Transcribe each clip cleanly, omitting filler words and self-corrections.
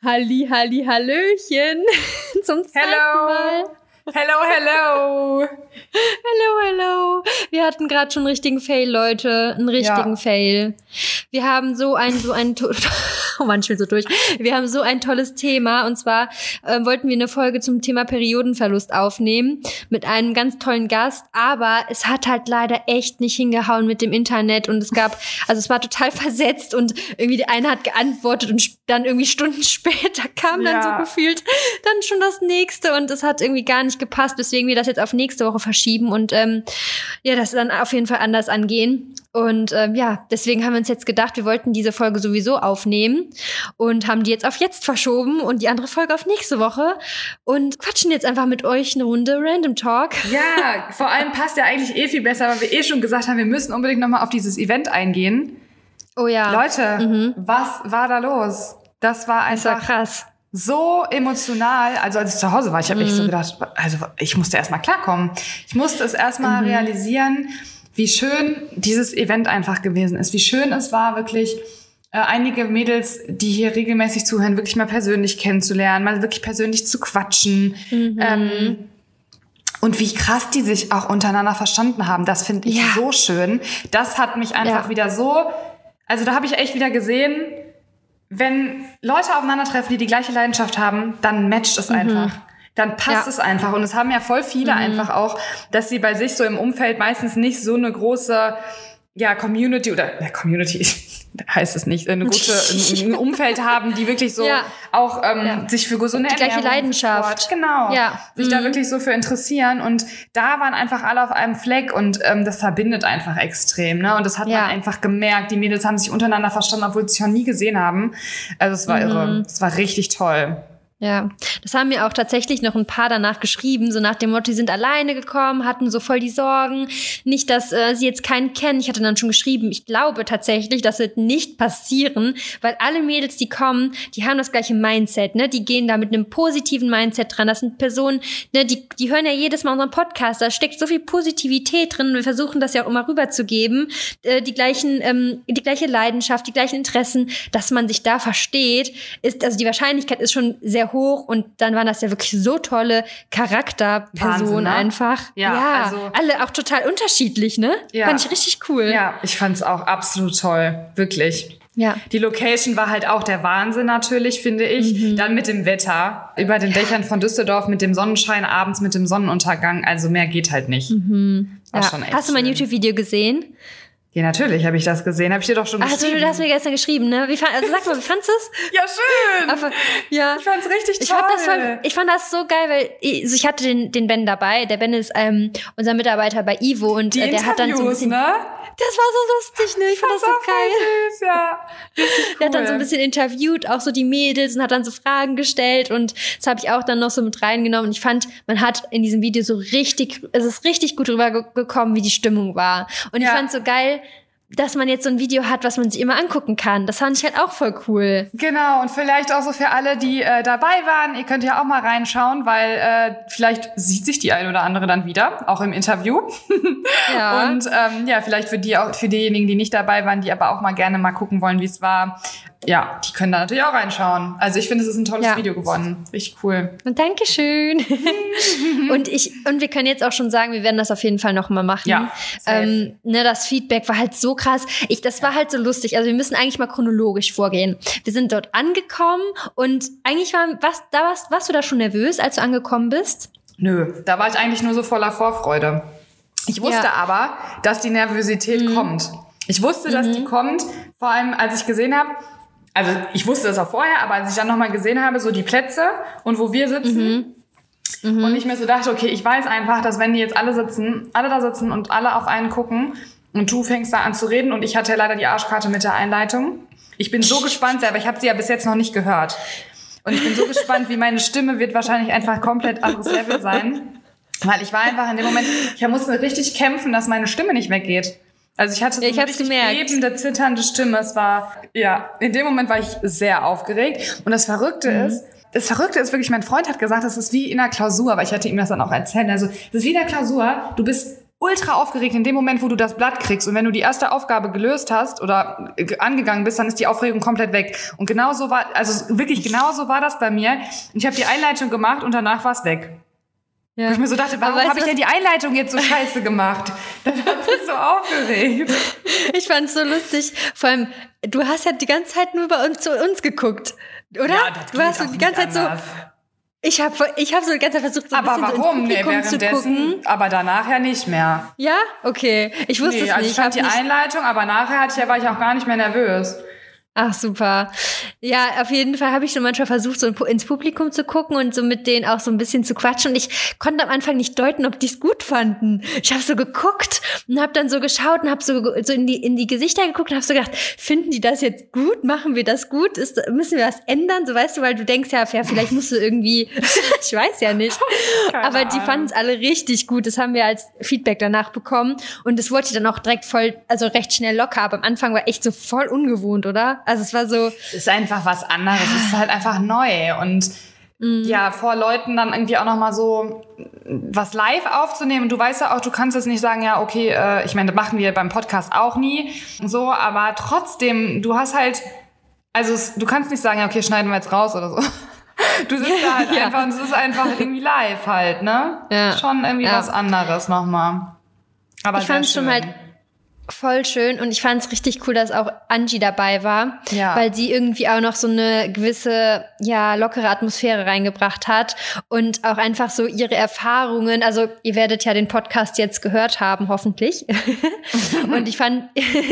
Halli, Hallöchen zum zweiten Mal. Hello. Hello. Wir hatten gerade schon einen richtigen Fail, Leute. Einen richtigen Fail. Wir haben oh Mann, ich will so durch. Wir haben so ein tolles Thema. Und zwar wollten wir eine Folge zum Thema Periodenverlust aufnehmen mit einem ganz tollen Gast. Aber es hat halt leider echt nicht hingehauen mit dem Internet. Und es war total versetzt. Und irgendwie der eine hat geantwortet und dann irgendwie Stunden später kam dann so gefühlt dann schon das nächste. Und es hat irgendwie gar nicht gepasst, weswegen wir das jetzt auf nächste Woche verschieben und das dann auf jeden Fall anders angehen. Und deswegen haben wir uns jetzt gedacht, wir wollten diese Folge sowieso aufnehmen und haben die jetzt auf jetzt verschoben und die andere Folge auf nächste Woche und quatschen jetzt einfach mit euch eine Runde Random Talk. Ja, vor allem passt ja eigentlich viel besser, weil wir schon gesagt haben, wir müssen unbedingt nochmal auf dieses Event eingehen. Oh ja. Leute, was war da los? Das war einfach krass. So emotional. Also als ich zu Hause war, ich habe echt so gedacht, also ich musste erstmal klarkommen. Ich musste es erstmal realisieren, wie schön dieses Event einfach gewesen ist. Wie schön es war, wirklich einige Mädels, die hier regelmäßig zuhören, wirklich mal persönlich kennenzulernen, mal wirklich persönlich zu quatschen. Und wie krass die sich auch untereinander verstanden haben. Das finde ich so schön. Das hat mich einfach wieder so... Also da habe ich echt wieder gesehen... Wenn Leute aufeinandertreffen, die gleiche Leidenschaft haben, dann matcht es einfach. Dann passt es einfach. Und es haben ja voll viele einfach auch, dass sie bei sich so im Umfeld meistens nicht so eine große Community oder Community heißt es nicht, ein Umfeld haben, die wirklich so auch sich für gesunde Ernährung, die gleiche Leidenschaft. Sich da wirklich so für interessieren. Und da waren einfach alle auf einem Fleck und das verbindet einfach extrem. Ne? Und das hat man einfach gemerkt. Die Mädels haben sich untereinander verstanden, obwohl sie sich noch nie gesehen haben. Also es war irre. Es war richtig toll. Ja, das haben mir auch tatsächlich noch ein paar danach geschrieben, so nach dem Motto, die sind alleine gekommen, hatten so voll die Sorgen, nicht, dass sie jetzt keinen kennen. Ich hatte dann schon geschrieben, ich glaube tatsächlich, das wird nicht passieren, weil alle Mädels, die kommen, die haben das gleiche Mindset, ne? Die gehen da mit einem positiven Mindset dran. Das sind Personen, ne, die hören ja jedes Mal unseren Podcast, da steckt so viel Positivität drin. Wir versuchen das ja auch immer rüberzugeben, die gleiche Leidenschaft, die gleichen Interessen, dass man sich da versteht, also die Wahrscheinlichkeit ist schon sehr hoch und dann waren das ja wirklich so tolle Charakterpersonen einfach. Ja, also alle auch total unterschiedlich, ne? Ja. Fand ich richtig cool. Ja, ich fand's auch absolut toll, wirklich. Ja. Die Location war halt auch der Wahnsinn natürlich, finde ich. Dann mit dem Wetter, über den Dächern von Düsseldorf, mit dem Sonnenschein, abends mit dem Sonnenuntergang, also mehr geht halt nicht. War schon echt Hast du mein YouTube-Video gesehen? Ja, natürlich habe ich das gesehen. Habe ich dir doch schon geschrieben. Also du hast mir gestern geschrieben, ne? Sag mal, wie fandest du es? Ja, schön. Aber, ja. Ich fand's richtig toll. Ich fand das so geil, weil ich hatte den Ben dabei. Der Ben ist unser Mitarbeiter bei Ivo und der hat dann so ein bisschen... Ne? Das war so lustig, ne? Ich fand das so geil. Süß, ja. Cool. Der hat dann so ein bisschen interviewt, auch so die Mädels und hat dann so Fragen gestellt und das habe ich auch dann noch so mit reingenommen und ich fand, man hat in diesem Video es ist richtig gut rübergekommen, wie die Stimmung war. Und ich fand so geil, dass man jetzt so ein Video hat, was man sich immer angucken kann. Das fand ich halt auch voll cool. Genau, und vielleicht auch so für alle, die dabei waren, ihr könnt ja auch mal reinschauen, weil vielleicht sieht sich die eine oder andere dann wieder, auch im Interview. Ja. Und vielleicht für diejenigen, die nicht dabei waren, die aber auch mal gerne mal gucken wollen, wie es war, ja, die können da natürlich auch reinschauen. Also ich finde, es ist ein tolles Video geworden. Richtig cool. Und Dankeschön. und wir können jetzt auch schon sagen, wir werden das auf jeden Fall noch mal machen. Ja, das Feedback war halt so krass. Das war halt so lustig. Also wir müssen eigentlich mal chronologisch vorgehen. Wir sind dort angekommen und eigentlich warst du da schon nervös, als du angekommen bist? Nö, da war ich eigentlich nur so voller Vorfreude. Ich wusste aber, dass die Nervosität kommt. Ich wusste, dass die kommt, vor allem als ich gesehen habe, also ich wusste das auch vorher, aber als ich dann nochmal gesehen habe, so die Plätze und wo wir sitzen und ich mir so dachte, okay, ich weiß einfach, dass wenn die jetzt alle da sitzen und alle auf einen gucken und du fängst da an zu reden und ich hatte ja leider die Arschkarte mit der Einleitung. Ich bin so gespannt, aber ich habe sie ja bis jetzt noch nicht gehört. Und ich bin so gespannt, wie meine Stimme wird wahrscheinlich einfach komplett anderes Level sein. Weil ich war einfach in dem Moment, ich musste richtig kämpfen, dass meine Stimme nicht weggeht. Also ich hatte so eine richtig bebende, zitternde Stimme. Es war, in dem Moment war ich sehr aufgeregt. Und das Verrückte ist wirklich, mein Freund hat gesagt, das ist wie in einer Klausur, aber ich hatte ihm das dann auch erzählt. Also, das ist wie in einer Klausur. Du bist ultra aufgeregt in dem Moment, wo du das Blatt kriegst. Und wenn du die erste Aufgabe gelöst hast oder angegangen bist, dann ist die Aufregung komplett weg. Und genauso war das bei mir. Und ich habe die Einleitung gemacht und danach war es weg. Ja. Wo ich mir so dachte, warum habe ich denn die Einleitung jetzt so scheiße gemacht? Das hat mich so aufgeregt. Ich fand's so lustig. Vor allem, du hast ja die ganze Zeit nur bei uns zu uns geguckt, oder? Ja, du hast so die ganze Zeit anders. Ich hab so die ganze Zeit versucht, so ein bisschen so ins Publikum zu gucken. Aber danach ja nicht mehr. Ja? Okay. Ich wusste es nicht. Also ich fand die Einleitung, aber nachher war ich auch gar nicht mehr nervös. Ach, super. Ja, auf jeden Fall habe ich so manchmal versucht, so ins Publikum zu gucken und so mit denen auch so ein bisschen zu quatschen. Und ich konnte am Anfang nicht deuten, ob die es gut fanden. Ich habe so geguckt und habe dann so geschaut und habe so in die Gesichter geguckt und habe so gedacht, finden die das jetzt gut? Machen wir das gut? Müssen wir was ändern? So, weißt du, weil du denkst ja, vielleicht musst du irgendwie, ich weiß ja nicht. Aber die fanden es alle richtig gut. Das haben wir als Feedback danach bekommen. Und es wurde dann auch direkt recht schnell locker. Aber am Anfang war echt so voll ungewohnt, oder? Also es war so... Es ist einfach was anderes. Es ist halt einfach neu. Und ja, vor Leuten dann irgendwie auch nochmal so was live aufzunehmen. Du weißt ja auch, du kannst jetzt nicht sagen, ja, okay, ich meine, das machen wir beim Podcast auch nie. So, aber trotzdem, du hast halt... Also du kannst nicht sagen, ja, okay, schneiden wir jetzt raus oder so. Du sitzt da halt einfach und es ist einfach irgendwie live halt, ne? Ja. Schon irgendwie was anderes nochmal. Aber ich fand es schon halt voll schön und ich fand es richtig cool, dass auch Angie dabei war, weil sie irgendwie auch noch so eine gewisse, lockere Atmosphäre reingebracht hat und auch einfach so ihre Erfahrungen, also ihr werdet ja den Podcast jetzt gehört haben, hoffentlich. Und ich finde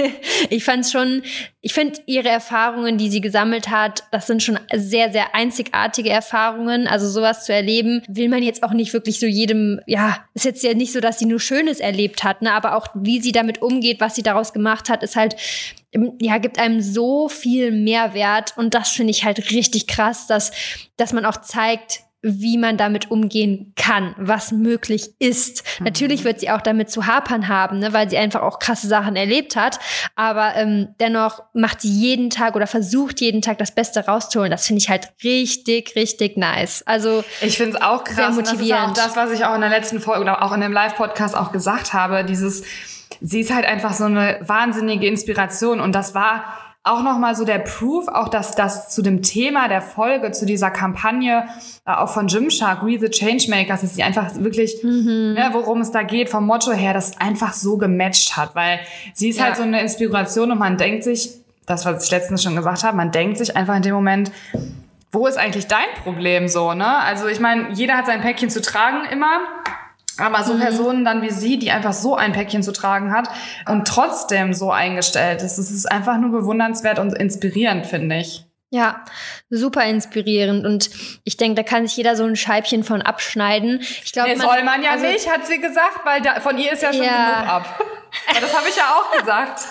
ihre Erfahrungen, die sie gesammelt hat, das sind schon sehr, sehr einzigartige Erfahrungen. Also sowas zu erleben, will man jetzt auch nicht wirklich so jedem, ist jetzt ja nicht so, dass sie nur Schönes erlebt hat, ne, aber auch wie sie damit umgeht, was sie daraus gemacht hat, ist halt, gibt einem so viel Mehrwert und das finde ich halt richtig krass, dass man auch zeigt, wie man damit umgehen kann, was möglich ist. Natürlich wird sie auch damit zu hapern haben, ne, weil sie einfach auch krasse Sachen erlebt hat, aber dennoch macht sie jeden Tag oder versucht jeden Tag das Beste rauszuholen. Das finde ich halt richtig, richtig nice. Also ich finde es auch krass, sehr motivierend. Und das ist auch das, was ich auch in der letzten Folge oder auch in dem Live-Podcast auch gesagt habe, sie ist halt einfach so eine wahnsinnige Inspiration und das war auch nochmal so der Proof, auch dass das zu dem Thema der Folge, zu dieser Kampagne, auch von Gymshark, We the Changemakers, dass sie einfach wirklich, worum es da geht, vom Motto her, das einfach so gematcht hat, weil sie ist halt so eine Inspiration und man denkt sich, das, was ich letztens schon gesagt habe, man denkt sich einfach in dem Moment, wo ist eigentlich dein Problem so, ne? Also ich meine, jeder hat sein Päckchen zu tragen immer. Aber so Personen dann wie sie, die einfach so ein Päckchen zu tragen hat und trotzdem so eingestellt ist, das ist einfach nur bewundernswert und inspirierend, finde ich. Ja, super inspirierend und ich denke, da kann sich jeder so ein Scheibchen von abschneiden. Ich glaube, soll man ja nicht, hat sie gesagt, weil von ihr ist ja schon genug ab. Aber das habe ich ja auch gesagt.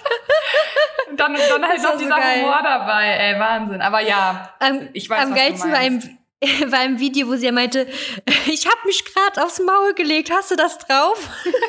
Und dann halt noch dieser Humor dabei, ey, Wahnsinn. Aber ich weiß, am geilsten war im Video, wo sie ja meinte, ich habe mich gerade aufs Maul gelegt, hast du das drauf?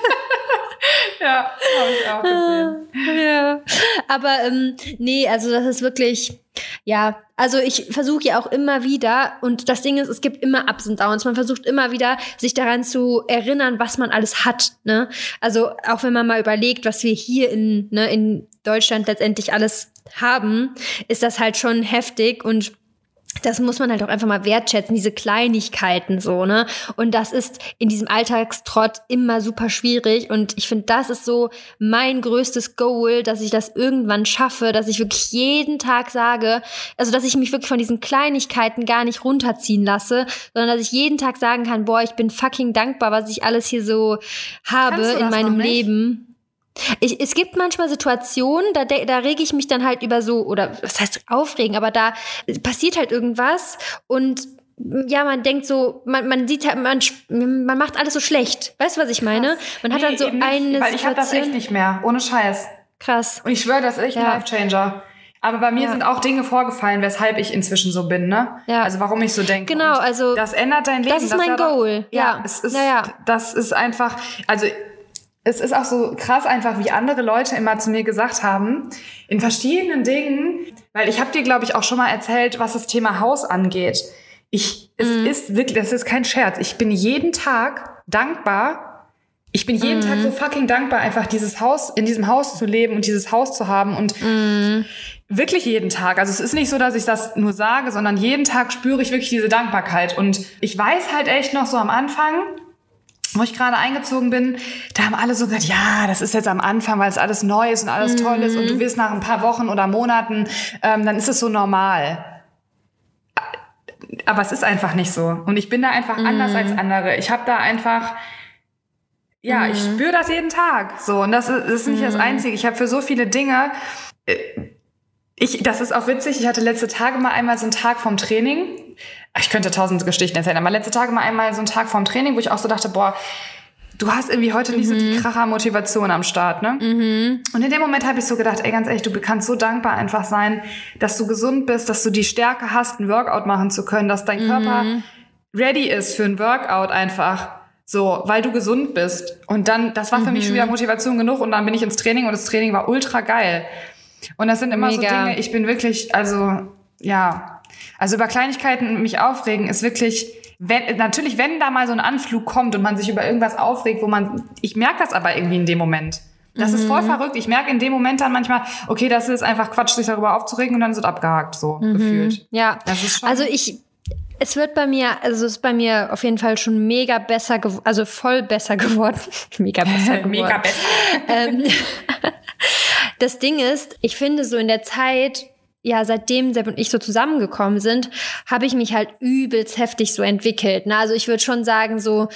Ja, habe ich auch gesehen. Ja, aber nee, also das ist wirklich, also ich versuche ja auch immer wieder, und das Ding ist, es gibt immer Ups und Downs, man versucht immer wieder, sich daran zu erinnern, was man alles hat, ne? Also auch wenn man mal überlegt, was wir hier in Deutschland letztendlich alles haben, ist das halt schon heftig und das muss man halt auch einfach mal wertschätzen, diese Kleinigkeiten so, ne? Und das ist in diesem Alltagstrott immer super schwierig und ich finde, das ist so mein größtes Goal, dass ich das irgendwann schaffe, dass ich wirklich jeden Tag sage, also dass ich mich wirklich von diesen Kleinigkeiten gar nicht runterziehen lasse, sondern dass ich jeden Tag sagen kann, boah, ich bin fucking dankbar, was ich alles hier so habe in meinem Leben. Es gibt manchmal Situationen, da rege ich mich dann halt über so, oder was heißt aufregen, aber da passiert halt irgendwas und man denkt so, man sieht halt, man macht alles so schlecht. Weißt du, was ich meine? Man hat dann so eine Situation. Weil ich habe das echt nicht mehr, ohne Scheiß. Krass. Und ich schwöre, das ist echt ein Life-Changer. Aber bei mir sind auch Dinge vorgefallen, weshalb ich inzwischen so bin, ne? Ja. Also warum ich so denke. Genau, also das ändert dein Leben. Das ist mein Goal. Das ist einfach, also es ist auch so krass einfach, wie andere Leute immer zu mir gesagt haben, in verschiedenen Dingen, weil ich habe dir, glaube ich, auch schon mal erzählt, was das Thema Haus angeht. Es ist wirklich, das ist kein Scherz. Ich bin jeden Tag dankbar, ich bin jeden Tag so fucking dankbar, einfach in diesem Haus zu leben und dieses Haus zu haben und wirklich jeden Tag. Also es ist nicht so, dass ich das nur sage, sondern jeden Tag spüre ich wirklich diese Dankbarkeit. Und ich weiß halt echt noch so am Anfang, wo ich gerade eingezogen bin, da haben alle so gesagt, ja, das ist jetzt am Anfang, weil es alles neu ist und alles toll ist und du wirst nach ein paar Wochen oder Monaten, dann ist es so normal. Aber es ist einfach nicht so. Und ich bin da einfach anders als andere. Ich habe da einfach... Ja, ich spüre das jeden Tag. So, und das ist nicht das Einzige. Ich habe für so viele Dinge, das ist auch witzig, ich hatte letzte Tage mal einmal so einen Tag vorm Training. Ich könnte 1000 Geschichten erzählen, aber letzte Tage mal einmal so einen Tag vorm Training, wo ich auch so dachte, boah, du hast irgendwie heute nicht so die Kracher-Motivation am Start, ne? Und in dem Moment habe ich so gedacht, ey, ganz ehrlich, du kannst so dankbar einfach sein, dass du gesund bist, dass du die Stärke hast, ein Workout machen zu können, dass dein Körper ready ist für ein Workout einfach. So, weil du gesund bist. Und dann, das war für mich schon wieder Motivation genug. Und dann bin ich ins Training und das Training war ultra geil. Und das sind immer so Dinge, ich bin wirklich, also über Kleinigkeiten mich aufregen ist wirklich, wenn da mal so ein Anflug kommt und man sich über irgendwas aufregt, ich merke das aber irgendwie in dem Moment. Das ist voll verrückt. Ich merke in dem Moment dann manchmal, okay, das ist einfach Quatsch, sich darüber aufzuregen und dann ist es abgehakt, so gefühlt. Ja, das ist schon es ist bei mir auf jeden Fall schon mega besser voll besser geworden. Mega besser geworden. Mega besser. Das Ding ist, ich finde so in der Zeit, ja, seitdem Sepp und ich so zusammengekommen sind, habe ich mich halt übelst heftig so entwickelt. Ne? Also ich würde schon sagen, so,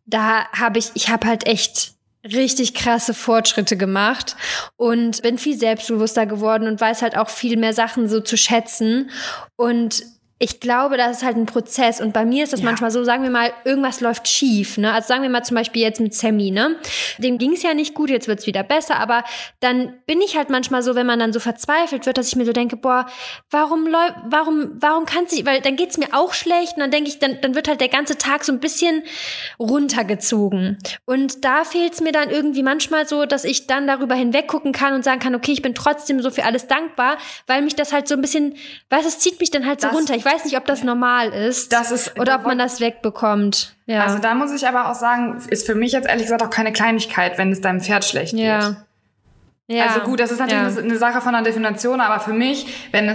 ich habe halt echt richtig krasse Fortschritte gemacht und bin viel selbstbewusster geworden und weiß halt auch viel mehr Sachen so zu schätzen. Und ich glaube, das ist halt ein Prozess und bei mir ist das manchmal so, sagen wir mal, irgendwas läuft schief, ne? Also sagen wir mal zum Beispiel jetzt mit Sammy, ne? Dem ging es ja nicht gut, jetzt wird's wieder besser, aber dann bin ich halt manchmal so, wenn man dann so verzweifelt wird, dass ich mir so denke, boah, warum kann sie, weil dann geht's mir auch schlecht und dann denke ich, dann wird halt der ganze Tag so ein bisschen runtergezogen und da fehlt's mir dann irgendwie manchmal so, dass ich dann darüber hinweggucken kann und sagen kann, okay, ich bin trotzdem so für alles dankbar, weil mich das halt so ein bisschen, es zieht mich dann halt so runter. Ich weiß nicht, ob das normal ist oder ob man das wegbekommt. Ja. Also da muss ich aber auch sagen, ist für mich jetzt ehrlich gesagt auch keine Kleinigkeit, wenn es deinem Pferd schlecht geht. Ja. Also gut, das ist natürlich eine Sache von der Definition, aber für mich,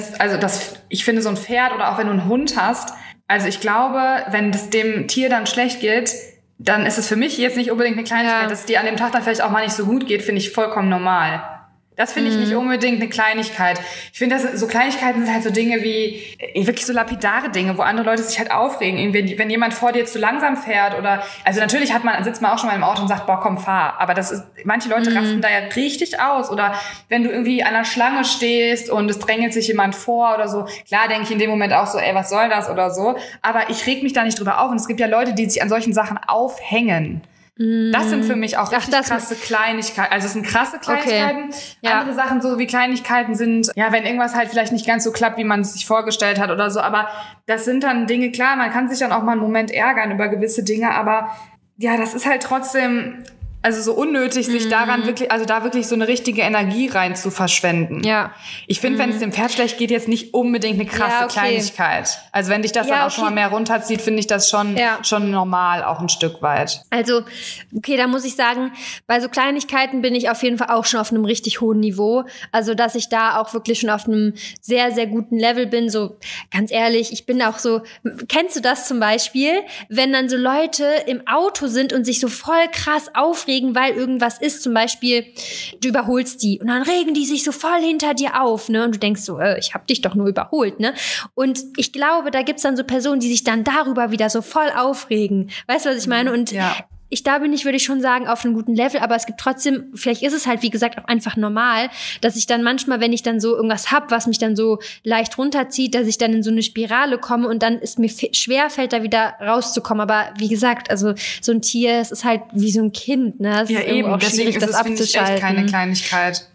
ich finde so ein Pferd oder auch wenn du einen Hund hast, also ich glaube, wenn es dem Tier dann schlecht geht, dann ist es für mich jetzt nicht unbedingt eine Kleinigkeit, dass es dir an dem Tag dann vielleicht auch mal nicht so gut geht, finde ich vollkommen normal. Das finde ich nicht unbedingt eine Kleinigkeit. Ich finde, so Kleinigkeiten sind halt so Dinge wie, wirklich so lapidare Dinge, wo andere Leute sich halt aufregen. Irgendwie, wenn jemand vor dir zu langsam fährt oder, also natürlich sitzt man auch schon mal im Auto und sagt, boah, komm, fahr. Aber manche Leute rasten da ja richtig aus. Oder wenn du irgendwie an der Schlange stehst und es drängelt sich jemand vor oder so. Klar denke ich in dem Moment auch so, ey, was soll das oder so. Aber ich reg mich da nicht drüber auf. Und es gibt ja Leute, die sich an solchen Sachen aufhängen. Das sind für mich auch richtig krasse Kleinigkeiten. Also es sind krasse Kleinigkeiten. Okay. Ja. Andere Sachen so wie Kleinigkeiten sind, ja, wenn irgendwas halt vielleicht nicht ganz so klappt, wie man es sich vorgestellt hat oder so. Aber das sind dann Dinge, klar, man kann sich dann auch mal einen Moment ärgern über gewisse Dinge. Aber ja, das ist halt trotzdem... Also so unnötig, sich daran wirklich so eine richtige Energie rein zu verschwenden. Ja. Ich finde, wenn es dem Pferd schlecht geht, jetzt nicht unbedingt eine krasse Kleinigkeit. Also wenn dich das dann auch schon mal mehr runterzieht, finde ich das schon normal, auch ein Stück weit. Also, okay, da muss ich sagen, bei so Kleinigkeiten bin ich auf jeden Fall auch schon auf einem richtig hohen Niveau. Also, dass ich da auch wirklich schon auf einem sehr, sehr guten Level bin. So, ganz ehrlich, ich bin auch so, kennst du das zum Beispiel, wenn dann so Leute im Auto sind und sich so voll krass aufregen, weil irgendwas ist, zum Beispiel, du überholst die und dann regen die sich so voll hinter dir auf, ne? Und du denkst so, ich hab dich doch nur überholt, ne? Und ich glaube, da gibt's dann so Personen, die sich dann darüber wieder so voll aufregen. Weißt du, was ich meine? Und würde ich schon sagen, auf einem guten Level, aber es gibt trotzdem, vielleicht ist es halt, wie gesagt, auch einfach normal, dass ich dann manchmal, wenn ich dann so irgendwas hab, was mich dann so leicht runterzieht, dass ich dann in so eine Spirale komme und dann ist mir schwer fällt, da wieder rauszukommen. Aber wie gesagt, also so ein Tier, es ist halt wie so ein Kind, ne? Es ist eben, auch deswegen schwierig, das abzuschalten. Ist echt keine Kleinigkeit.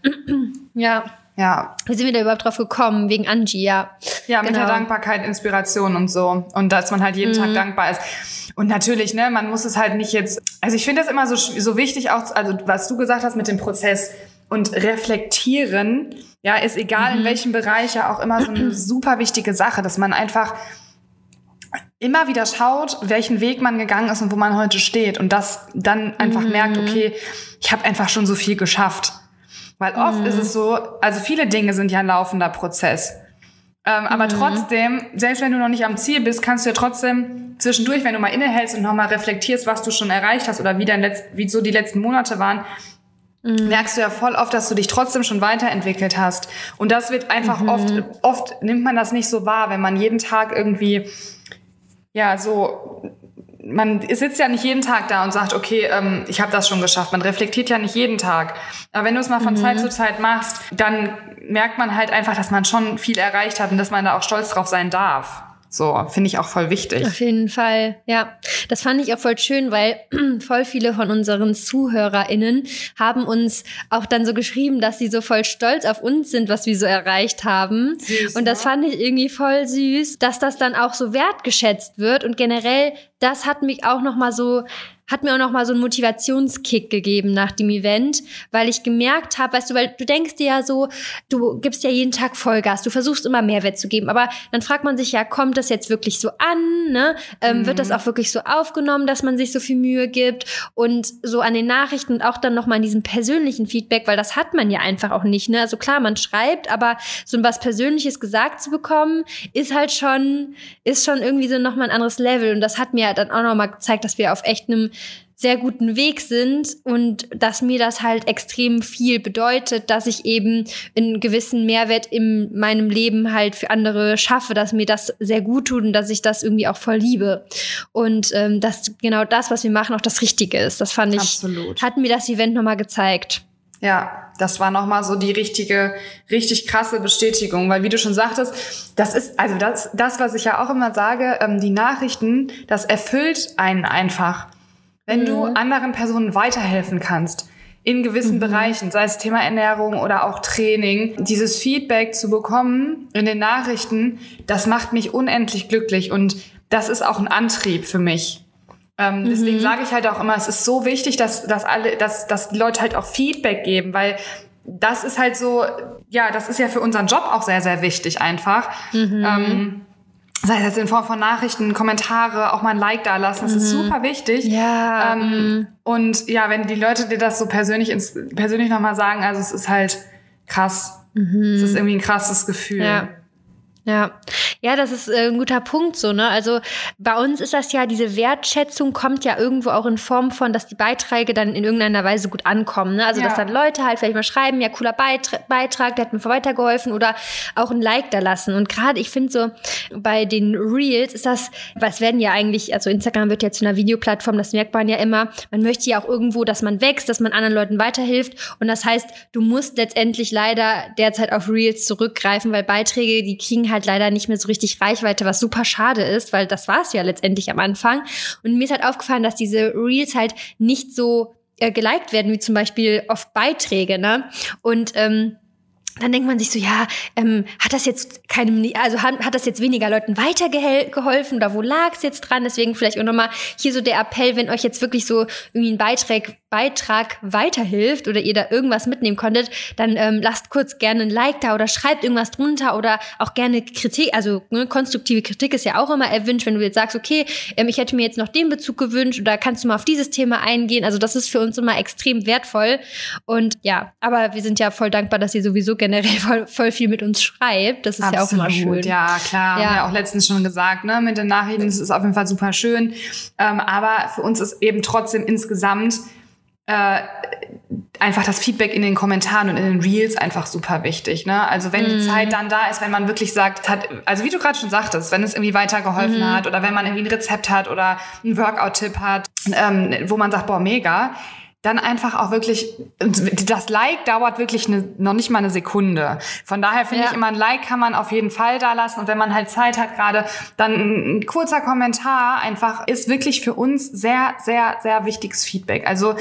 Ja. Wie sind wir da überhaupt drauf gekommen? Wegen Angie, Ja, mit der Dankbarkeit, Inspiration und so. Und dass man halt jeden Tag dankbar ist. Und natürlich, ne, man muss es halt nicht jetzt, also ich finde das immer so wichtig auch, also was du gesagt hast mit dem Prozess und reflektieren, ja, ist egal in welchem Bereich ja auch immer so eine super wichtige Sache, dass man einfach immer wieder schaut, welchen Weg man gegangen ist und wo man heute steht und das dann einfach merkt, okay, ich habe einfach schon so viel geschafft. Weil oft ist es so, also viele Dinge sind ja ein laufender Prozess. Aber trotzdem, selbst wenn du noch nicht am Ziel bist, kannst du ja trotzdem zwischendurch, wenn du mal innehältst und nochmal reflektierst, was du schon erreicht hast oder wie so die letzten Monate waren, merkst du ja voll oft, dass du dich trotzdem schon weiterentwickelt hast. Und das wird einfach oft nimmt man das nicht so wahr, wenn man jeden Tag irgendwie ja, so, man sitzt ja nicht jeden Tag da und sagt, okay, ich habe das schon geschafft. Man reflektiert ja nicht jeden Tag. Aber wenn du es mal von Zeit zu Zeit machst, dann merkt man halt einfach, dass man schon viel erreicht hat und dass man da auch stolz drauf sein darf. So, finde ich auch voll wichtig. Auf jeden Fall, ja. Das fand ich auch voll schön, weil voll viele von unseren ZuhörerInnen haben uns auch dann so geschrieben, dass sie so voll stolz auf uns sind, was wir so erreicht haben. Süß, und das fand ich irgendwie voll süß, dass das dann auch so wertgeschätzt wird. Und generell, das hat mir auch noch mal so einen Motivationskick gegeben nach dem Event, weil ich gemerkt habe, weißt du, weil du denkst dir ja so, du gibst ja jeden Tag Vollgas, du versuchst immer Mehrwert zu geben, aber dann fragt man sich ja, kommt das jetzt wirklich so an, ne? Wird das auch wirklich so aufgenommen, dass man sich so viel Mühe gibt und so an den Nachrichten und auch dann nochmal in diesem persönlichen Feedback, weil das hat man ja einfach auch nicht, ne? Also klar, man schreibt, aber so was Persönliches gesagt zu bekommen, ist schon irgendwie so nochmal ein anderes Level und das hat mir dann auch nochmal gezeigt, dass wir auf echt einem sehr guten Weg sind und dass mir das halt extrem viel bedeutet, dass ich eben einen gewissen Mehrwert in meinem Leben halt für andere schaffe, dass mir das sehr gut tut und dass ich das irgendwie auch voll liebe. Und dass genau das, was wir machen, auch das Richtige ist. Das fand ich, absolut. Hat mir das Event nochmal gezeigt. Ja, das war nochmal so die richtig krasse Bestätigung, weil wie du schon sagtest, das ist, also das, was ich ja auch immer sage, die Nachrichten, das erfüllt einen einfach. Wenn du anderen Personen weiterhelfen kannst, in gewissen Bereichen, sei es Thema Ernährung oder auch Training, dieses Feedback zu bekommen in den Nachrichten, das macht mich unendlich glücklich und das ist auch ein Antrieb für mich. Deswegen sage ich halt auch immer, es ist so wichtig, dass die Leute halt auch Feedback geben, weil das ist halt so, ja, das ist ja für unseren Job auch sehr, sehr wichtig einfach. Sei es jetzt in Form von Nachrichten, Kommentare, auch mal ein Like da lassen, das ist super wichtig. Ja. Und ja, wenn die Leute dir das so persönlich nochmal sagen, also es ist halt krass. Es ist irgendwie ein krasses Gefühl. Ja, das ist ein guter Punkt so, ne? Also bei uns ist das ja, diese Wertschätzung kommt ja irgendwo auch in Form von, dass die Beiträge dann in irgendeiner Weise gut ankommen, ne? Also dass dann Leute halt vielleicht mal schreiben, ja, cooler Beitrag, der hat mir weitergeholfen oder auch ein Like da lassen. Und gerade, ich finde so, bei den Reels ist das, weil es werden ja eigentlich, also Instagram wird ja zu einer Videoplattform, das merkt man ja immer, man möchte ja auch irgendwo, dass man wächst, dass man anderen Leuten weiterhilft. Und das heißt, du musst letztendlich leider derzeit auf Reels zurückgreifen, weil Beiträge, die kriegen halt leider nicht mehr so richtig Reichweite, was super schade ist, weil das war es ja letztendlich am Anfang. Und mir ist halt aufgefallen, dass diese Reels halt nicht so geliked werden, wie zum Beispiel oft Beiträge, ne? Und dann denkt man sich so, ja, hat das jetzt hat das jetzt weniger Leuten weitergeholfen oder wo lag es jetzt dran? Deswegen vielleicht auch nochmal hier so der Appell, wenn euch jetzt wirklich so irgendwie ein Beitrag weiterhilft oder ihr da irgendwas mitnehmen konntet, dann lasst kurz gerne ein Like da oder schreibt irgendwas drunter oder auch gerne Kritik, also konstruktive Kritik ist ja auch immer erwünscht, wenn du jetzt sagst, okay, ich hätte mir jetzt noch den Bezug gewünscht oder kannst du mal auf dieses Thema eingehen, also das ist für uns immer extrem wertvoll und ja, aber wir sind ja voll dankbar, dass ihr sowieso generell voll viel mit uns schreibt, das ist absolut, ja auch immer schön. Ja, klar, haben wir auch letztens schon gesagt, ne, mit den Nachrichten, das ist auf jeden Fall super schön, aber für uns ist eben trotzdem insgesamt einfach das Feedback in den Kommentaren und in den Reels einfach super wichtig, ne? Also wenn die Zeit dann da ist, wenn man wirklich sagt, also wie du gerade schon sagtest, wenn es irgendwie weitergeholfen hat oder wenn man irgendwie ein Rezept hat oder einen Workout-Tipp hat, wo man sagt, boah, mega, dann einfach auch wirklich, das Like dauert wirklich noch nicht mal eine Sekunde. Von daher finde ich immer, ein Like kann man auf jeden Fall da lassen. Und wenn man halt Zeit hat gerade, dann ein kurzer Kommentar einfach ist wirklich für uns sehr, sehr, sehr wichtiges Feedback. Also,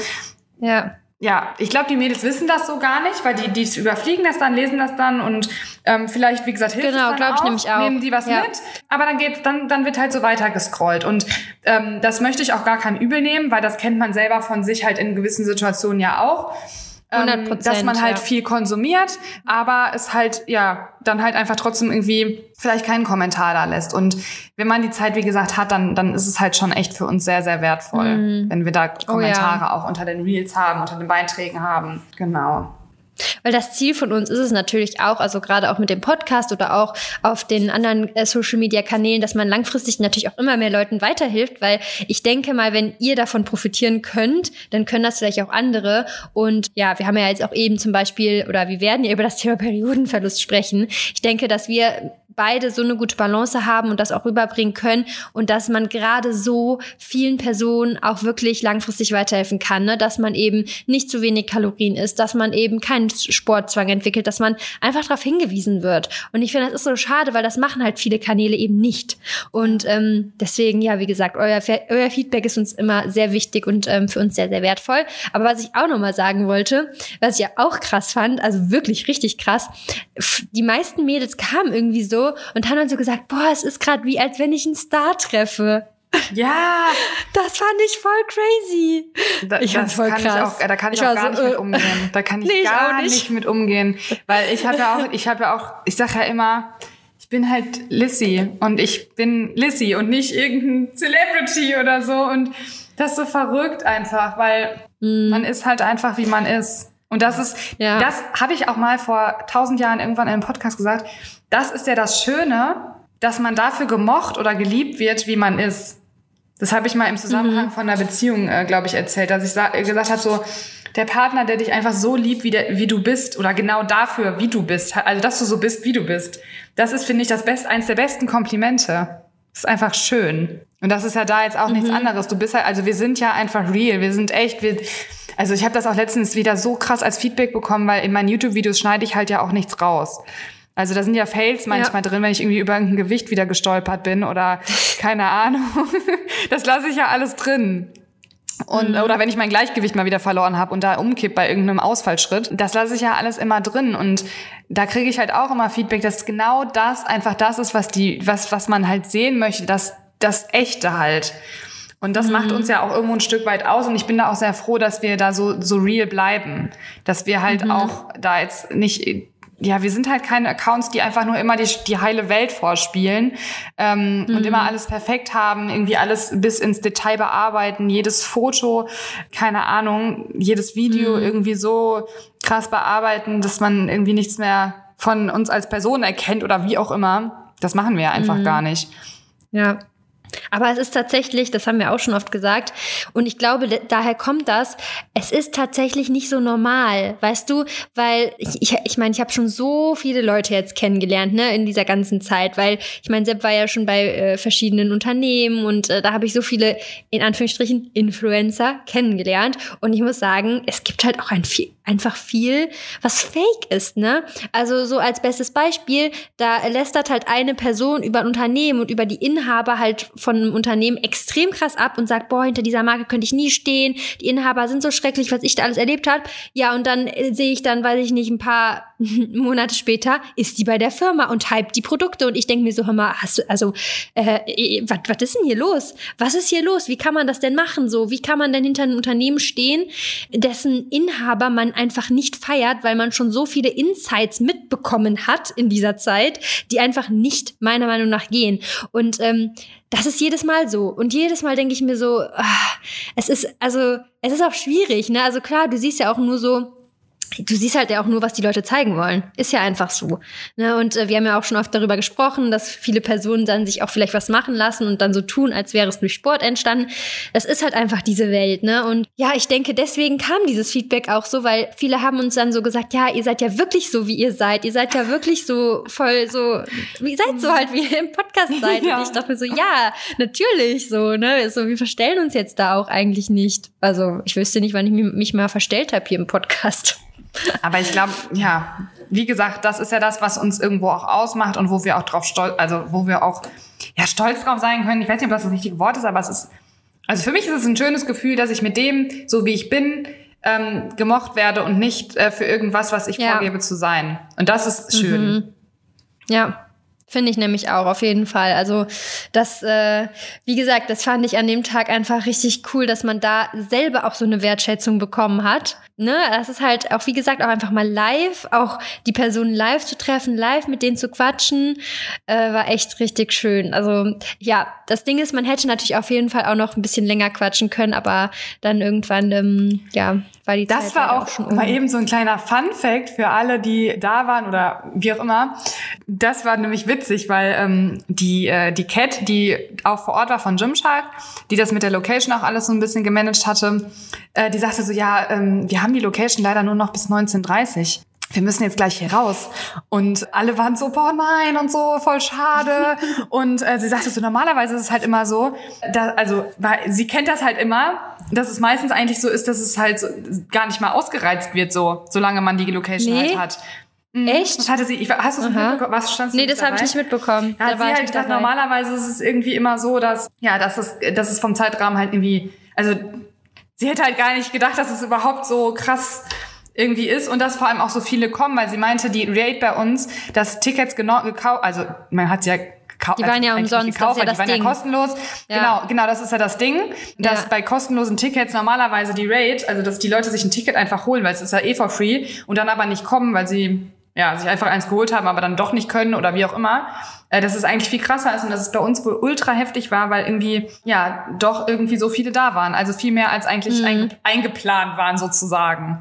ja, ich glaube, die Mädels wissen das so gar nicht, weil die überfliegen das dann, lesen das dann und vielleicht, wie gesagt, hilft es dann auch, nämlich auch, nehmen die was mit. Aber dann wird halt so weiter gescrollt. Und das möchte ich auch gar keinem übel nehmen, weil das kennt man selber von sich halt in gewissen Situationen ja auch. 100%, dass man halt viel konsumiert, aber es halt, dann halt einfach trotzdem irgendwie vielleicht keinen Kommentar da lässt. Und wenn man die Zeit, wie gesagt, hat, dann ist es halt schon echt für uns sehr, sehr wertvoll, wenn wir da Kommentare auch unter den Reels haben, unter den Beiträgen haben. Genau. Weil das Ziel von uns ist es natürlich auch, also gerade auch mit dem Podcast oder auch auf den anderen Social-Media-Kanälen, dass man langfristig natürlich auch immer mehr Leuten weiterhilft, weil ich denke mal, wenn ihr davon profitieren könnt, dann können das vielleicht auch andere. Und ja, wir haben ja jetzt auch eben zum Beispiel, oder wir werden ja über das Thema Periodenverlust sprechen. Ich denke, dass wir beide so eine gute Balance haben und das auch rüberbringen können und dass man gerade so vielen Personen auch wirklich langfristig weiterhelfen kann, ne? Dass man eben nicht zu wenig Kalorien isst, dass man eben keinen Sportzwang entwickelt, dass man einfach darauf hingewiesen wird. Und ich finde, das ist so schade, weil das machen halt viele Kanäle eben nicht. Und deswegen, ja, wie gesagt, euer Feedback ist uns immer sehr wichtig und für uns sehr, sehr wertvoll. Aber was ich auch nochmal sagen wollte, was ich ja auch krass fand, also wirklich richtig krass, die meisten Mädels kamen irgendwie so und haben dann so gesagt, boah, es ist gerade wie, als wenn ich einen Star treffe. Ja. Das fand ich voll crazy. Ich fand's voll krass. Da kann ich auch gar nicht mit umgehen. Da kann ich gar nicht mit umgehen. Weil ich sag ja immer, ich bin halt Lissy und ich bin Lissy und nicht irgendein Celebrity oder so. Und das ist so verrückt einfach, weil man ist halt einfach, wie man ist. Und das habe ich auch mal vor 1000 Jahren irgendwann in einem Podcast gesagt. Das ist ja das Schöne, dass man dafür gemocht oder geliebt wird, wie man ist. Das habe ich mal im Zusammenhang von einer Beziehung, glaube ich, erzählt, dass ich gesagt habe, so der Partner, der dich einfach so liebt, wie du bist oder genau dafür, wie du bist, also dass du so bist, wie du bist, das ist, finde ich, eins der besten Komplimente. Das ist einfach schön. Und das ist ja da jetzt auch nichts anderes. Du bist halt, also wir sind ja einfach real, wir sind echt, also ich habe das auch letztens wieder so krass als Feedback bekommen, weil in meinen YouTube-Videos schneide ich halt ja auch nichts raus. Also da sind ja Fails manchmal drin, wenn ich irgendwie über irgendein Gewicht wieder gestolpert bin oder keine Ahnung. Das lasse ich ja alles drin. Und oder wenn ich mein Gleichgewicht mal wieder verloren habe und da umkipp bei irgendeinem Ausfallschritt, das lasse ich ja alles immer drin. Und da kriege ich halt auch immer Feedback, dass genau das einfach das ist, was man halt sehen möchte, das Echte halt. Und das macht uns ja auch irgendwo ein Stück weit aus. Und ich bin da auch sehr froh, dass wir da so real bleiben. Dass wir halt auch da jetzt nicht, wir sind halt keine Accounts, die einfach nur immer die heile Welt vorspielen und immer alles perfekt haben, irgendwie alles bis ins Detail bearbeiten, jedes Foto, keine Ahnung, jedes Video irgendwie so krass bearbeiten, dass man irgendwie nichts mehr von uns als Person erkennt oder wie auch immer. Das machen wir ja einfach gar nicht. Ja. Aber es ist tatsächlich, das haben wir auch schon oft gesagt, und ich glaube, daher kommt das, es ist tatsächlich nicht so normal, weißt du, weil ich meine, ich habe schon so viele Leute jetzt kennengelernt, ne, in dieser ganzen Zeit, weil ich meine, Sepp war ja schon bei verschiedenen Unternehmen und da habe ich so viele, in Anführungsstrichen, Influencer kennengelernt und ich muss sagen, es gibt halt auch einfach viel, was fake ist, ne? Also so als bestes Beispiel, da lästert halt eine Person über ein Unternehmen und über die Inhaber halt von einem Unternehmen extrem krass ab und sagt, boah, hinter dieser Marke könnte ich nie stehen, die Inhaber sind so schrecklich, was ich da alles erlebt habe. Ja, und dann sehe ich dann, weiß ich nicht, ein paar Monate später ist die bei der Firma und hypt die Produkte und ich denke mir so, hör mal, was ist denn hier los? Was ist hier los? Wie kann man das denn machen? So, wie kann man denn hinter einem Unternehmen stehen, dessen Inhaber man einfach nicht feiert, weil man schon so viele Insights mitbekommen hat in dieser Zeit, die einfach nicht meiner Meinung nach gehen. Und das ist jedes Mal so. Und jedes Mal denke ich mir so, es ist auch schwierig, ne? Also klar, du siehst halt ja auch nur, was die Leute zeigen wollen. Ist ja einfach so. Ne? Und wir haben ja auch schon oft darüber gesprochen, dass viele Personen dann sich auch vielleicht was machen lassen und dann so tun, als wäre es durch Sport entstanden. Das ist halt einfach diese Welt, ne? Und ja, ich denke, deswegen kam dieses Feedback auch so, weil viele haben uns dann so gesagt, ja, ihr seid ja wirklich so, wie ihr seid. Ihr seid ja wirklich so voll so, ihr seid so halt, wie ihr im Podcast seid. Ja. Und ich dachte mir so, ja, natürlich so, ne? So, wir verstellen uns jetzt da auch eigentlich nicht. Also, ich wüsste nicht, wann ich mich mal verstellt habe hier im Podcast. Aber ich glaube, ja, wie gesagt, das ist ja das, was uns irgendwo auch ausmacht und wo wir auch drauf stolz drauf sein können. Ich weiß nicht, ob das richtige Wort ist, aber also für mich ist es ein schönes Gefühl, dass ich mit dem, so wie ich bin, gemocht werde und nicht für irgendwas, was ich vorgebe zu sein. Und das ist schön. Ja. Finde ich nämlich auch, auf jeden Fall. Also das, wie gesagt, das fand ich an dem Tag einfach richtig cool, dass man da selber auch so eine Wertschätzung bekommen hat. Ne? Das ist halt auch, wie gesagt, auch einfach mal live, auch die Personen live zu treffen, live mit denen zu quatschen, war echt richtig schön. Also ja, das Ding ist, man hätte natürlich auf jeden Fall auch noch ein bisschen länger quatschen können, aber dann irgendwann, war die Zeit das war auch schon mal eben so ein kleiner Fun-Fact für alle, die da waren oder wie auch immer. Das war nämlich witzig, weil die Cat, die auch vor Ort war von Gymshark, die das mit der Location auch alles so ein bisschen gemanagt hatte, die sagte so, ja, wir haben die Location leider nur noch bis 19:30. Wir müssen jetzt gleich hier raus. Und alle waren so, boah, nein, und so, voll schade. Und sie sagte so, normalerweise ist es halt immer so, sie kennt das halt immer, dass es meistens eigentlich so ist, dass es halt so gar nicht mal ausgereizt wird, solange man die Location halt hat. Echt? Das hatte sie, hast du es mitbekommen? Was standst du Nee, das habe ich nicht mitbekommen. Da hat sie halt gesagt, normalerweise ist es irgendwie immer so, dass es vom Zeitrahmen halt irgendwie, also sie hätte halt gar nicht gedacht, dass es überhaupt so krass irgendwie ist und dass vor allem auch so viele kommen, weil sie meinte, die Rate bei uns, dass Tickets gekauft, also man hat ja gekauft. Die waren ja umsonst, das ist ja das Ding. Die waren ja kostenlos. Ja. Genau, das ist ja das Ding, dass bei kostenlosen Tickets normalerweise die Rate, also dass die Leute sich ein Ticket einfach holen, weil es ist ja for free und dann aber nicht kommen, weil sie sich einfach eins geholt haben, aber dann doch nicht können oder wie auch immer, dass es eigentlich viel krasser ist und dass es bei uns wohl ultra heftig war, weil irgendwie, doch irgendwie so viele da waren. Also viel mehr als eigentlich eingeplant waren sozusagen.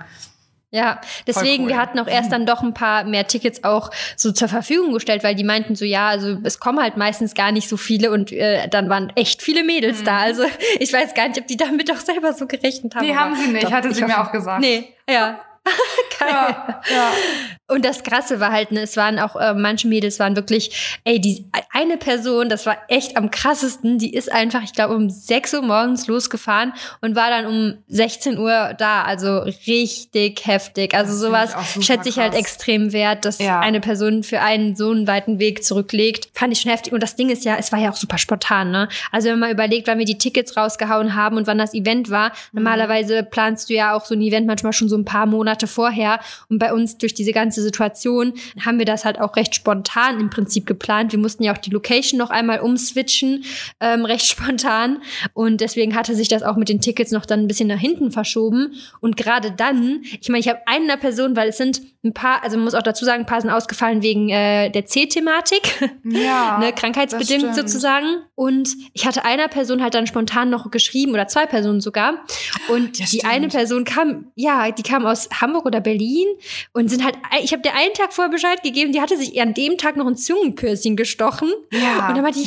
Ja, deswegen, wir hatten auch erst dann doch ein paar mehr Tickets auch so zur Verfügung gestellt, weil die meinten so, also es kommen halt meistens gar nicht so viele und dann waren echt viele Mädels da. Also ich weiß gar nicht, ob die damit auch selber so gerechnet haben. Nee, haben sie nicht, hatte sie mir auch gesagt. Nee, ja. Geil. Ja. Und das Krasse war halt, es waren auch, manche Mädels waren wirklich, die eine Person, das war echt am krassesten, die ist einfach, ich glaube, um 6 Uhr morgens losgefahren und war dann um 16 Uhr da, also richtig heftig. Also sowas schätze ich halt extrem wert, dass eine Person für einen so einen weiten Weg zurücklegt. Fand ich schon heftig. Und das Ding ist es war ja auch super spontan, ne? Also wenn man mal überlegt, wann wir die Tickets rausgehauen haben und wann das Event war, normalerweise planst du ja auch so ein Event manchmal schon so ein paar Monate vorher. Und bei uns durch diese ganze Situation haben wir das halt auch recht spontan im Prinzip geplant. Wir mussten ja auch die Location noch einmal umswitchen, recht spontan. Und deswegen hatte sich das auch mit den Tickets noch dann ein bisschen nach hinten verschoben. Und gerade dann, ich meine, ich habe einer Person, weil es sind ein paar, also man muss auch dazu sagen, ein paar sind ausgefallen wegen der C-Thematik. Ja, ne, krankheitsbedingt sozusagen. Und ich hatte einer Person halt dann spontan noch geschrieben, oder 2 Personen sogar. Und die eine Person kam aus Hamburg oder Berlin und sind halt, ich habe dir einen Tag vorher Bescheid gegeben, die hatte sich an dem Tag noch ein Zungenpiercing gestochen. Ja, und dann meinte ich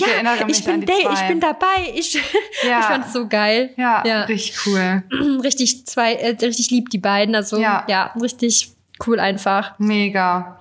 ich bin dabei. Ich fand's so geil. Ja, richtig cool. Richtig lieb, die beiden. Also richtig cool einfach. Mega.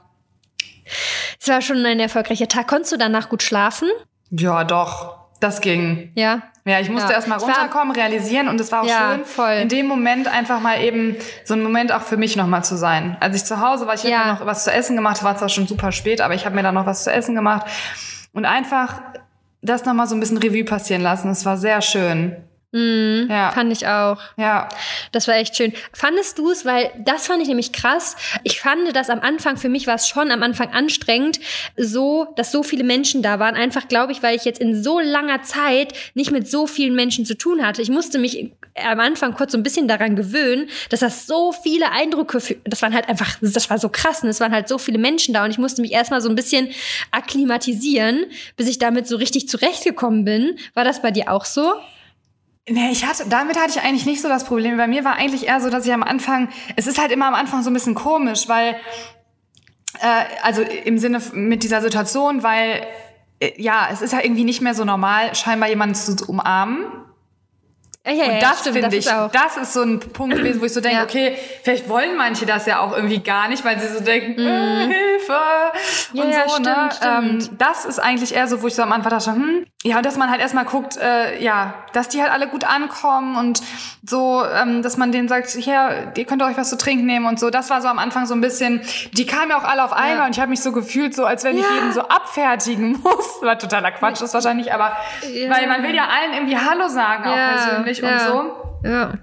Es war schon ein erfolgreicher Tag. Konntest du danach gut schlafen? Ja, doch. Das ging. Ja. Ja, ich musste erst mal runterkommen, realisieren und es war auch schön, voll. In dem Moment einfach mal eben so ein Moment auch für mich nochmal zu sein. Als ich zu Hause war, ich habe mir noch was zu essen gemacht, war zwar schon super spät, aber ich habe mir dann noch was zu essen gemacht und einfach das nochmal so ein bisschen Revue passieren lassen. Es war sehr schön. Fand ich auch. Ja. Das war echt schön. Fandest du es, weil das fand ich nämlich krass. Ich fand das am Anfang, für mich war es schon am Anfang anstrengend, dass so viele Menschen da waren. Einfach, glaube ich, weil ich jetzt in so langer Zeit nicht mit so vielen Menschen zu tun hatte. Ich musste mich am Anfang kurz so ein bisschen daran gewöhnen, dass das so viele Eindrücke, das war so krass. Und es waren halt so viele Menschen da und ich musste mich erstmal so ein bisschen akklimatisieren, bis ich damit so richtig zurechtgekommen bin. War das bei dir auch so? Nee, damit hatte ich eigentlich nicht so das Problem. Bei mir war eigentlich eher so, dass ich es ist halt immer am Anfang so ein bisschen komisch, weil, also im Sinne mit dieser Situation, weil, es ist ja irgendwie nicht mehr so normal, scheinbar jemanden zu umarmen. Und das finde ich, das ist so ein Punkt gewesen, wo ich so denke, okay, vielleicht wollen manche das ja auch irgendwie gar nicht, weil sie so denken, Hilfe und so, stimmt. Das ist eigentlich eher so, wo ich so am Anfang dachte, und dass man halt erstmal guckt, dass die halt alle gut ankommen und so, dass man denen sagt, hier, ihr könnt euch was zu trinken nehmen und so. Das war so am Anfang so ein bisschen, die kamen ja auch alle auf einmal und ich habe mich so gefühlt, so als wenn ich jeden so abfertigen muss. War totaler Quatsch, ist wahrscheinlich, aber weil man will ja allen irgendwie Hallo sagen, auch persönlich und so.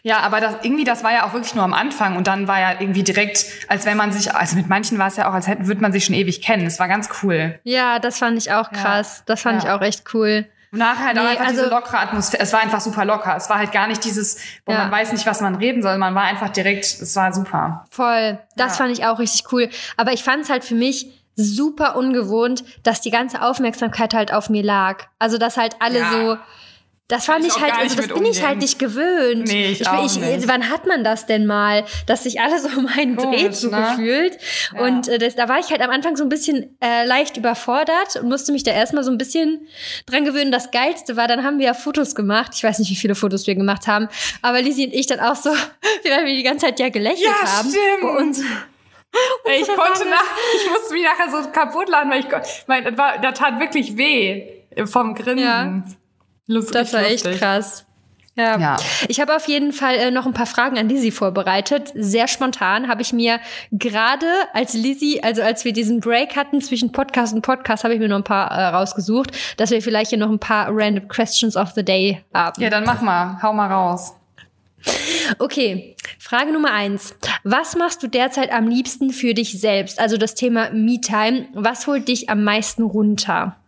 Ja, aber das war ja auch wirklich nur am Anfang und dann war ja irgendwie direkt, als wenn man sich, also mit manchen war es ja auch, als würde man sich schon ewig kennen. Es war ganz cool. Ja, das fand ich auch krass. Das fand ich auch echt cool. Und nachher halt auch einfach diese lockere Atmosphäre. Es war einfach super locker. Es war halt gar nicht dieses, wo man weiß nicht, was man reden soll. Man war einfach direkt, es war super. Voll. Das fand ich auch richtig cool. Aber ich fand es halt für mich super ungewohnt, dass die ganze Aufmerksamkeit halt auf mir lag. Also, dass halt alle so... Das fand ich halt, also das bin ich halt nicht gewöhnt. Nee, ich auch nicht. Wann hat man das denn mal, dass sich alle so um einen Dreh zugefühlt? Ja. Und da war ich halt am Anfang so ein bisschen leicht überfordert und musste mich da erstmal so ein bisschen dran gewöhnen. Das Geilste war, dann haben wir ja Fotos gemacht. Ich weiß nicht, wie viele Fotos wir gemacht haben, aber Lizzie und ich dann auch so, weil wir die ganze Zeit gelächelt haben. Stimmt. Bei uns. Ich musste mich nachher so kaputt lachen, weil das tat wirklich weh vom Grinsen. Ja. Das war echt krass. Ja. Ich habe auf jeden Fall noch ein paar Fragen an Lizzie vorbereitet. Sehr spontan habe ich mir gerade als wir diesen Break hatten zwischen Podcast und Podcast, habe ich mir noch ein paar rausgesucht, dass wir vielleicht hier noch ein paar random Questions of the Day haben. Ja, dann mach mal. Hau mal raus. Okay, Frage Nummer 1. Was machst du derzeit am liebsten für dich selbst? Also das Thema Me-Time. Was holt dich am meisten runter?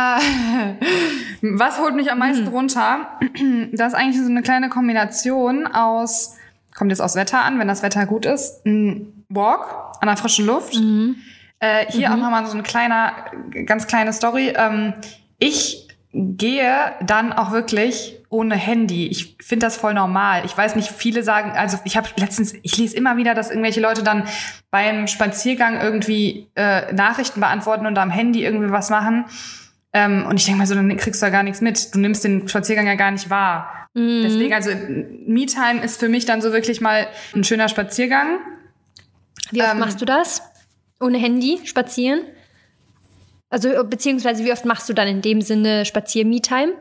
Was holt mich am meisten runter? Das ist eigentlich so eine kleine Kombination aus, kommt jetzt aufs Wetter an, wenn das Wetter gut ist, ein Walk an der frischen Luft. Hier auch nochmal so eine ganz kleine Story. Ich gehe dann auch wirklich ohne Handy. Ich finde das voll normal. Ich weiß nicht, viele sagen, also ich lese immer wieder, dass irgendwelche Leute dann beim Spaziergang irgendwie Nachrichten beantworten und am Handy irgendwie was machen. Und ich denke mal so, dann kriegst du ja gar nichts mit. Du nimmst den Spaziergang ja gar nicht wahr. Deswegen, also Me-Time ist für mich dann so wirklich mal ein schöner Spaziergang. Wie oft machst du das? Ohne Handy spazieren? Also, beziehungsweise, wie oft machst du dann in dem Sinne Spazier-Me-Time?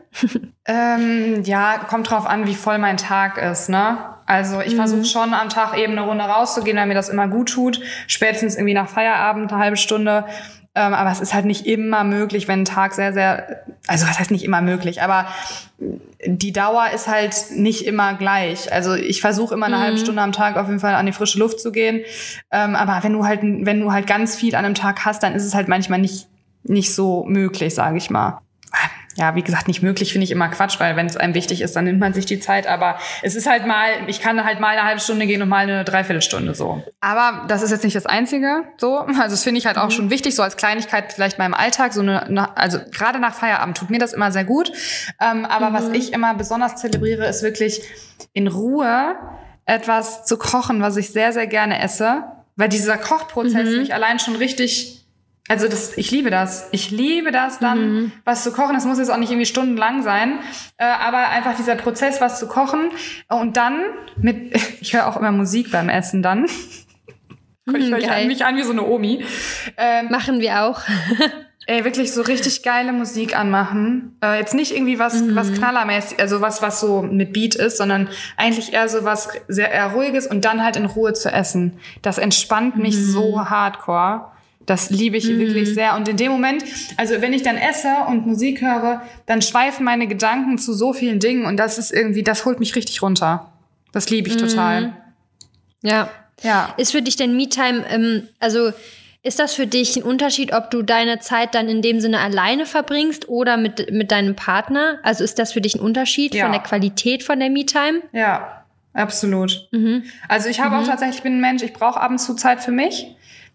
Ja, kommt drauf an, wie voll mein Tag ist, ne? Also, ich versuche schon am Tag eben eine Runde rauszugehen, weil mir das immer gut tut. Spätestens irgendwie nach Feierabend, eine halbe Stunde. Aber es ist halt nicht immer möglich, wenn ein Tag sehr, sehr, also was heißt nicht immer möglich, aber die Dauer ist halt nicht immer gleich. Also ich versuche immer eine halbe Stunde am Tag auf jeden Fall an die frische Luft zu gehen. Aber wenn du halt ganz viel an einem Tag hast, dann ist es halt manchmal nicht so möglich, sage ich mal. Ja, wie gesagt, nicht möglich finde ich immer Quatsch, weil wenn es einem wichtig ist, dann nimmt man sich die Zeit. Aber es ist halt ich kann halt mal eine halbe Stunde gehen und mal eine Dreiviertelstunde so. Aber das ist jetzt nicht das Einzige so. Also das finde ich halt auch schon wichtig, so als Kleinigkeit vielleicht mal im Alltag. Also gerade nach Feierabend tut mir das immer sehr gut. Aber was ich immer besonders zelebriere, ist wirklich in Ruhe etwas zu kochen, was ich sehr, sehr gerne esse. Weil dieser Kochprozess mich allein schon richtig... Also ich liebe das. Ich liebe das dann, was zu kochen. Das muss jetzt auch nicht irgendwie stundenlang sein. Aber einfach dieser Prozess, was zu kochen. Und dann ich höre auch immer Musik beim Essen dann. Ich höre mich an wie so eine Omi. Machen wir auch. Wirklich so richtig geile Musik anmachen. Jetzt nicht irgendwie was knallermäßig, also was so mit Beat ist, sondern eigentlich eher so was sehr eher Ruhiges und dann halt in Ruhe zu essen. Das entspannt mich so hardcore. Das liebe ich wirklich sehr. Und in dem Moment, also wenn ich dann esse und Musik höre, dann schweifen meine Gedanken zu so vielen Dingen. Und das ist irgendwie, das holt mich richtig runter. Das liebe ich total. Ja. Ist für dich denn Me-Time, also ist das für dich ein Unterschied, ob du deine Zeit dann in dem Sinne alleine verbringst oder mit deinem Partner? Also ist das für dich ein Unterschied von der Qualität von der Me-Time? Ja, absolut. Also ich habe auch tatsächlich, bin ein Mensch, ich brauche ab und zu Zeit für mich.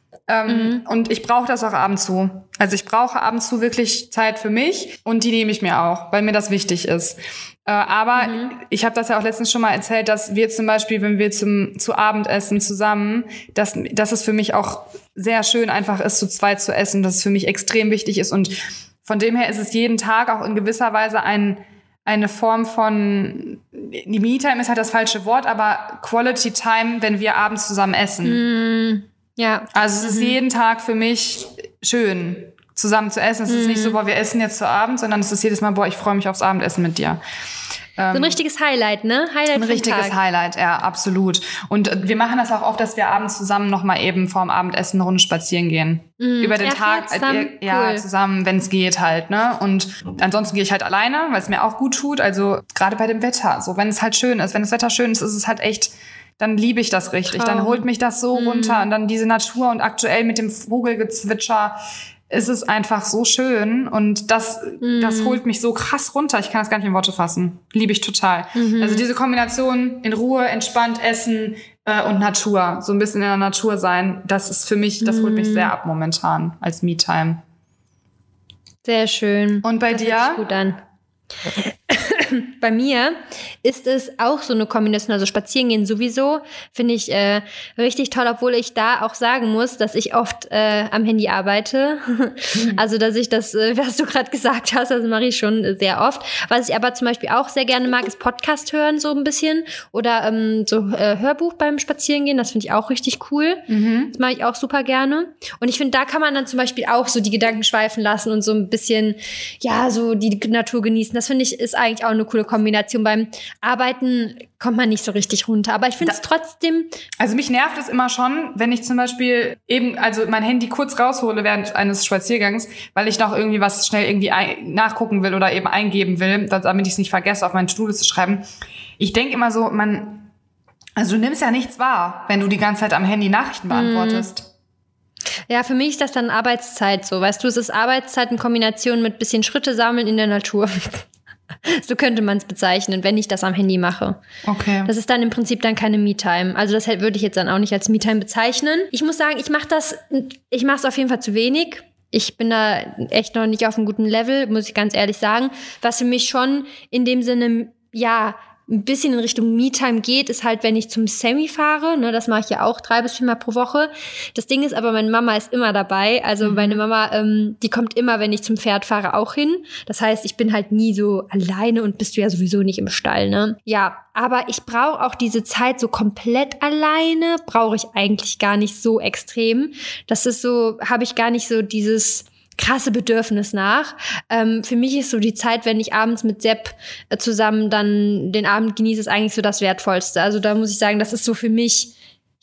Und ich brauche das auch ab und zu. Also ich brauche ab und zu wirklich Zeit für mich und die nehme ich mir auch, weil mir das wichtig ist. Aber ich habe das ja auch letztens schon mal erzählt, dass wir zum Beispiel, wenn wir zu Abendessen zusammen, dass es für mich auch sehr schön einfach ist, zu zweit zu essen, dass es für mich extrem wichtig ist. Und von dem her ist es jeden Tag auch in gewisser Weise eine Form von, die Me-Time ist halt das falsche Wort, aber Quality Time, wenn wir abends zusammen essen. Ja. Also es ist jeden Tag für mich schön, zusammen zu essen. Es ist nicht so, wir essen jetzt zu Abend, sondern es ist jedes Mal, ich freue mich aufs Abendessen mit dir. So ein richtiges Highlight, ne? Highlight ein richtiges Highlight, ja, absolut. Und wir machen das auch oft, dass wir abends zusammen nochmal eben vorm Abendessen eine Runde spazieren gehen. Über den Tag, zusammen, wenn es geht halt, ne? Und ansonsten gehe ich halt alleine, weil es mir auch gut tut. Also gerade bei dem Wetter, so wenn es halt schön ist, wenn das Wetter schön ist, ist es halt echt, dann liebe ich das richtig. Dann holt mich das so runter und dann diese Natur und aktuell mit dem Vogelgezwitscher ist es einfach so schön und das holt mich so krass runter. Ich kann das gar nicht in Worte fassen. Liebe ich total. Also diese Kombination in Ruhe, entspannt essen und Natur. So ein bisschen in der Natur sein. Das ist für mich, das holt mich sehr ab momentan als Me-Time. Sehr schön. Und bei dir? Hört sich gut an. Bei mir ist es auch so eine Kombination, also spazieren gehen sowieso, finde ich richtig toll, obwohl ich da auch sagen muss, dass ich oft am Handy arbeite. Also, dass ich das, was du gerade gesagt hast, also mache ich schon sehr oft. Was ich aber zum Beispiel auch sehr gerne mag, ist Podcast hören so ein bisschen oder so Hörbuch beim Spazierengehen, das finde ich auch richtig cool. Das mache ich auch super gerne. Und ich finde, da kann man dann zum Beispiel auch so die Gedanken schweifen lassen und so ein bisschen, ja, so die Natur genießen. Das finde ich, ist eigentlich auch eine coole Kombination. Beim Arbeiten kommt man nicht so richtig runter. Aber ich finde es trotzdem... Also mich nervt es immer schon, wenn ich zum Beispiel also mein Handy kurz raushole während eines Spaziergangs, weil ich noch irgendwie was schnell irgendwie nachgucken will oder eben eingeben will, damit ich es nicht vergesse, auf meine To-Do zu schreiben. Ich denke immer so, also du nimmst ja nichts wahr, wenn du die ganze Zeit am Handy Nachrichten beantwortest. Ja, für mich ist das dann Arbeitszeit so. Weißt du, es ist Arbeitszeit in Kombination mit bisschen Schritte sammeln in der Natur. So könnte man es bezeichnen, wenn ich das am Handy mache. Okay. Das ist dann im Prinzip dann keine Me-Time. Also das würde ich jetzt dann auch nicht als Me-Time bezeichnen. Ich muss sagen, ich mache es auf jeden Fall zu wenig. Ich bin da echt noch nicht auf einem guten Level, muss ich ganz ehrlich sagen. Was für mich schon in dem Sinne, ja, ein bisschen in Richtung Me-Time geht, ist halt, wenn ich zum Semi fahre, ne, das mache ich ja auch 3 bis 4 Mal pro Woche. Das Ding ist aber, meine Mama ist immer dabei, also meine Mama, die kommt immer, wenn ich zum Pferd fahre, auch hin. Das heißt, ich bin halt nie so alleine und bist du ja sowieso nicht im Stall, ne? Ja, aber ich brauche auch diese Zeit so komplett alleine, brauche ich eigentlich gar nicht so extrem. Das ist so, habe ich gar nicht so dieses krasse Bedürfnis nach. Für mich ist so die Zeit, wenn ich abends mit Sepp zusammen dann den Abend genieße, ist eigentlich so das Wertvollste. Also da muss ich sagen, das ist für mich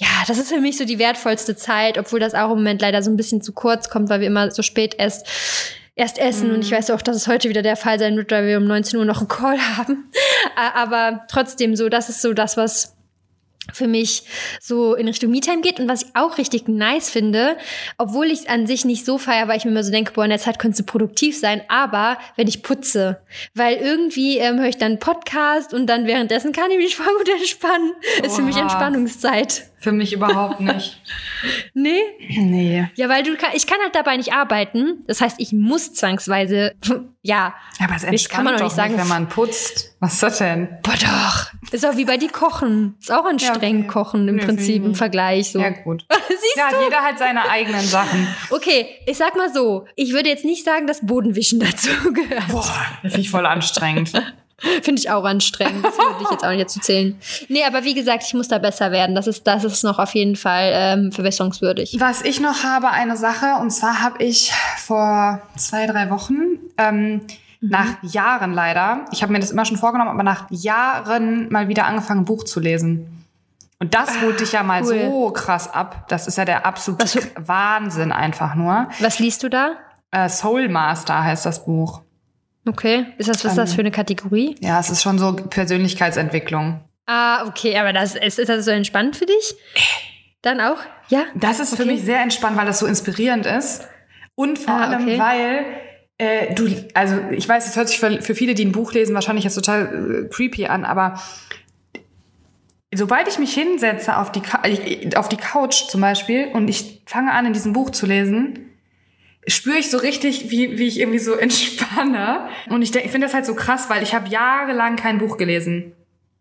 so die wertvollste Zeit, obwohl das auch im Moment leider so ein bisschen zu kurz kommt, weil wir immer so spät erst essen. Und ich weiß auch, dass es heute wieder der Fall sein wird, weil wir um 19 Uhr noch einen Call haben. Aber trotzdem so, das ist so das, was für mich so in Richtung Me-Time geht. Und was ich auch richtig nice finde, obwohl ich es an sich nicht so feiere, weil ich mir immer so denke, boah, in der Zeit könntest du produktiv sein, aber wenn ich putze, weil irgendwie höre ich dann einen Podcast und dann währenddessen kann ich mich voll gut entspannen. Oha. Ist für mich Entspannungszeit. Für mich überhaupt nicht. Nee? Nee. Ja, weil ich kann halt dabei nicht arbeiten. Das heißt, ich muss zwangsweise, ja. Aber es entspannt kann man doch nicht sagen, wenn man putzt. Was ist das denn? Boah, doch. Ist auch wie bei dir Kochen. Ist auch anstrengend, Kochen im Prinzip im Vergleich. So. Ja, gut. Siehst du? Ja, jeder hat seine eigenen Sachen. Okay, ich sag mal so. Ich würde jetzt nicht sagen, dass Bodenwischen dazu gehört. Boah, das finde ich voll anstrengend. Finde ich auch anstrengend. Das würde ich jetzt auch nicht dazu zählen. Nee, aber wie gesagt, ich muss da besser werden. Das ist noch auf jeden Fall verbesserungswürdig. Was ich noch habe, eine Sache, und zwar habe ich vor 2-3 Wochen nach Jahren leider, ich habe mir das immer schon vorgenommen, aber nach Jahren mal wieder angefangen, ein Buch zu lesen. Und das holt dich ja mal so krass ab. Das ist ja der absolute Wahnsinn einfach nur. Was liest du da? Soul Master heißt das Buch. Okay. Was ist das für eine Kategorie? Ja, es ist schon so Persönlichkeitsentwicklung. Ah, okay. Aber ist das so entspannt für dich? Dann auch? Ja? Das ist für mich sehr entspannt, weil das so inspirierend ist. Und vor allem, weil also ich weiß, es hört sich für viele, die ein Buch lesen, wahrscheinlich jetzt total creepy an, aber sobald ich mich hinsetze auf die Couch zum Beispiel und ich fange an, in diesem Buch zu lesen, spüre ich so richtig, wie ich irgendwie so entspanne. Und ich finde das halt so krass, weil ich habe jahrelang kein Buch gelesen.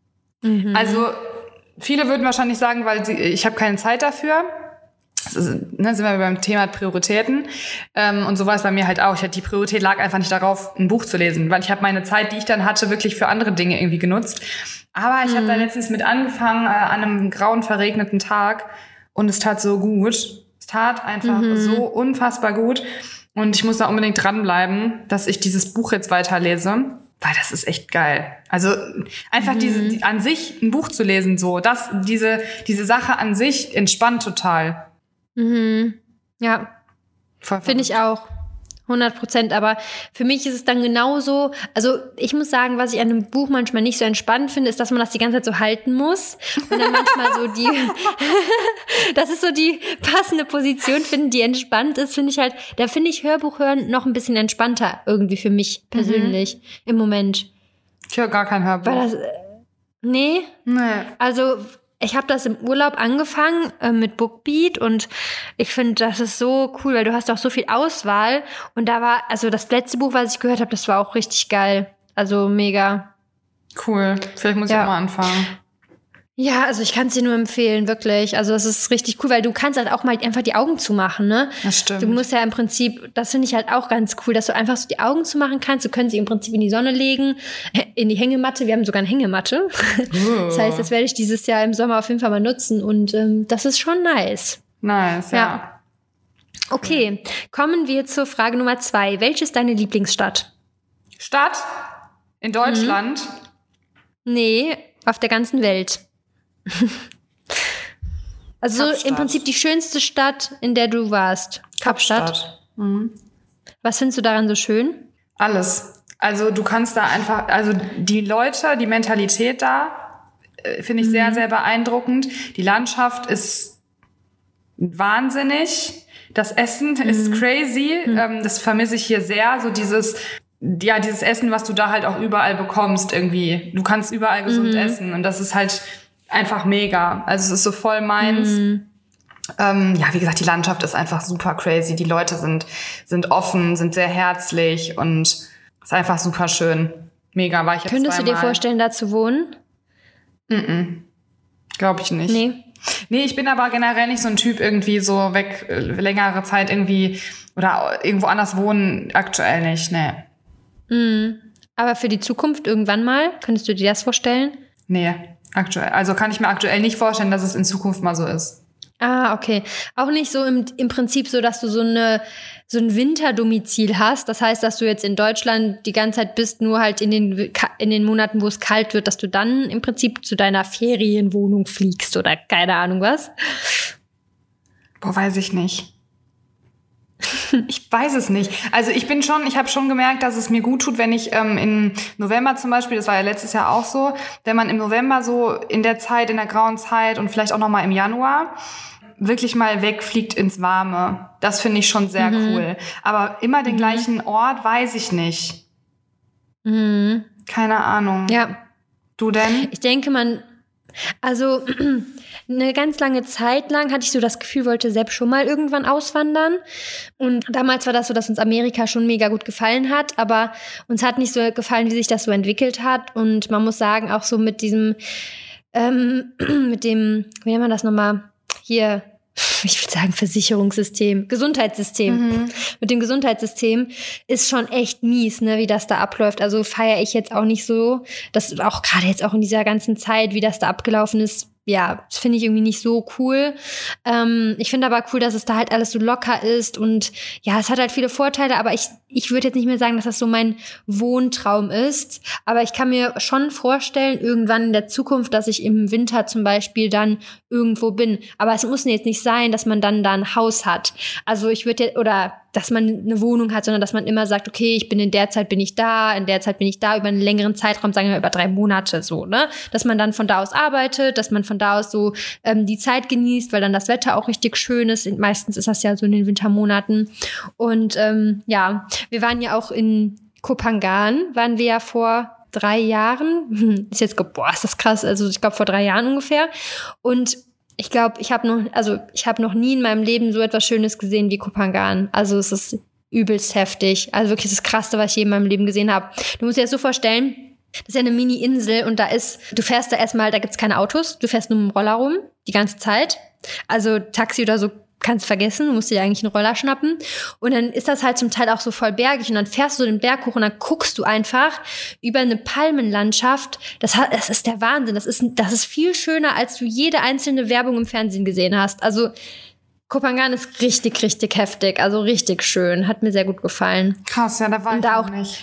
Also viele würden wahrscheinlich sagen, ich habe keine Zeit dafür. Sind wir beim Thema Prioritäten. Und so war es bei mir halt auch. Die Priorität lag einfach nicht darauf, ein Buch zu lesen, weil ich habe meine Zeit, die ich dann hatte, wirklich für andere Dinge irgendwie genutzt. Aber ich habe da letztens mit angefangen, an einem grauen, verregneten Tag. Und es tat so gut. Es tat einfach so unfassbar gut. Und ich muss da unbedingt dranbleiben, dass ich dieses Buch jetzt weiterlese. weil das ist echt geil. Also einfach an sich ein Buch zu lesen, so, diese Sache an sich entspannt total. Ja, finde ich auch. 100%, aber für mich ist es dann genauso, also ich muss sagen, was ich an einem Buch manchmal nicht so entspannt finde, ist, dass man das die ganze Zeit so halten muss und dann manchmal so das ist so die passende Position finden, die entspannt ist, finde ich halt, da finde ich Hörbuch hören noch ein bisschen entspannter irgendwie für mich persönlich im Moment. Ich höre gar kein Hörbuch. Nee. Also ich habe das im Urlaub angefangen mit Bookbeat und ich finde, das ist so cool, weil du hast auch so viel Auswahl und da war, also das letzte Buch, was ich gehört habe, das war auch richtig geil. Also mega. Cool. Vielleicht muss ich auch mal anfangen. Ja, also ich kann es dir nur empfehlen, wirklich. Also das ist richtig cool, weil du kannst halt auch mal einfach die Augen zumachen, ne? Das stimmt. Du musst ja im Prinzip, das finde ich halt auch ganz cool, dass du einfach so die Augen zumachen kannst. Du kannst sie im Prinzip in die Sonne legen, in die Hängematte. Wir haben sogar eine Hängematte. Das heißt, das werde ich dieses Jahr im Sommer auf jeden Fall mal nutzen und das ist schon nice. Nice, ja. Okay, kommen wir zur Frage Nummer 2. Welche ist deine Lieblingsstadt? Stadt? In Deutschland? Nee, auf der ganzen Welt. Also Kapstadt. Im Prinzip die schönste Stadt, in der du warst. Kapstadt. Was findest du daran so schön? Alles. Also du kannst da einfach, also die Leute, die Mentalität da, finde ich sehr, sehr beeindruckend. Die Landschaft ist wahnsinnig. Das Essen ist crazy. Das vermisse ich hier sehr. So dieses Essen, was du da halt auch überall bekommst irgendwie. Du kannst überall gesund essen und das ist halt einfach mega. Also es ist so voll meins. Wie gesagt, die Landschaft ist einfach super crazy. Die Leute sind offen, sind sehr herzlich und ist einfach super schön. Mega, war ich jetzt Könntest zweimal. du dir vorstellen, da zu wohnen? Glaube ich nicht. Nee, ich bin aber generell nicht so ein Typ irgendwie so weg, längere Zeit irgendwie oder irgendwo anders wohnen, aktuell nicht, nee. Aber für die Zukunft irgendwann mal, könntest du dir das vorstellen? Nee, aktuell. Also kann ich mir aktuell nicht vorstellen, dass es in Zukunft mal so ist. Ah, okay. Auch nicht so im Prinzip so, dass du so ein Winterdomizil hast. Das heißt, dass du jetzt in Deutschland die ganze Zeit bist, nur halt in den Monaten, wo es kalt wird, dass du dann im Prinzip zu deiner Ferienwohnung fliegst oder keine Ahnung was. Boah, weiß ich nicht. Ich weiß es nicht. Also ich habe schon gemerkt, dass es mir gut tut, wenn ich im November zum Beispiel, das war ja letztes Jahr auch so, wenn man im November so in der grauen Zeit und vielleicht auch noch mal im Januar wirklich mal wegfliegt ins Warme. Das finde ich schon sehr cool. Aber immer den gleichen Ort, weiß ich nicht. Keine Ahnung. Ja. Du denn? Ich denke, also eine ganz lange Zeit lang hatte ich so das Gefühl, wollte Sepp schon mal irgendwann auswandern. Und damals war das so, dass uns Amerika schon mega gut gefallen hat, aber uns hat nicht so gefallen, wie sich das so entwickelt hat. Und man muss sagen, auch so mit diesem, wie nennt man das nochmal? Hier, ich würde sagen Versicherungssystem, Gesundheitssystem. Mit dem Gesundheitssystem ist schon echt mies, ne, wie das da abläuft. Also feiere ich jetzt auch nicht so, dass auch gerade jetzt auch in dieser ganzen Zeit, wie das da abgelaufen ist, ja, das finde ich irgendwie nicht so cool. Ich finde aber cool, dass es da halt alles so locker ist und ja, es hat halt viele Vorteile, aber ich würde jetzt nicht mehr sagen, dass das so mein Wohntraum ist, aber ich kann mir schon vorstellen, irgendwann in der Zukunft, dass ich im Winter zum Beispiel dann irgendwo bin. Aber es muss jetzt nicht sein, dass man dann da ein Haus hat. Also ich würde oder dass man eine Wohnung hat, sondern dass man immer sagt, okay, in der Zeit bin ich da über einen längeren Zeitraum, sagen wir über 3 Monate so, ne? Dass man dann von da aus arbeitet, dass man von da aus so die Zeit genießt, weil dann das Wetter auch richtig schön ist. Meistens ist das ja so in den Wintermonaten. Und wir waren ja auch in Koh Phangan, waren wir ja vor 3 Jahren. Ist das krass, also ich glaube vor 3 Jahren ungefähr. Und ich glaube, ich habe noch nie in meinem Leben so etwas Schönes gesehen wie Koh Phangan. Also es ist übelst heftig. Also wirklich das Krasseste, was ich je in meinem Leben gesehen habe. Du musst dir das so vorstellen, das ist ja eine Mini-Insel und du fährst da erstmal, da gibt's keine Autos, du fährst nur mit dem Roller rum, die ganze Zeit. Also Taxi oder so kannst vergessen, du musst dir eigentlich einen Roller schnappen. Und dann ist das halt zum Teil auch so voll bergig und dann fährst du den Berg hoch und dann guckst du einfach über eine Palmenlandschaft. Das ist der Wahnsinn. Das ist viel schöner, als du jede einzelne Werbung im Fernsehen gesehen hast. Also Koh Phangan ist richtig, richtig heftig. Also richtig schön. Hat mir sehr gut gefallen. Krass, ja, da war ich noch nicht.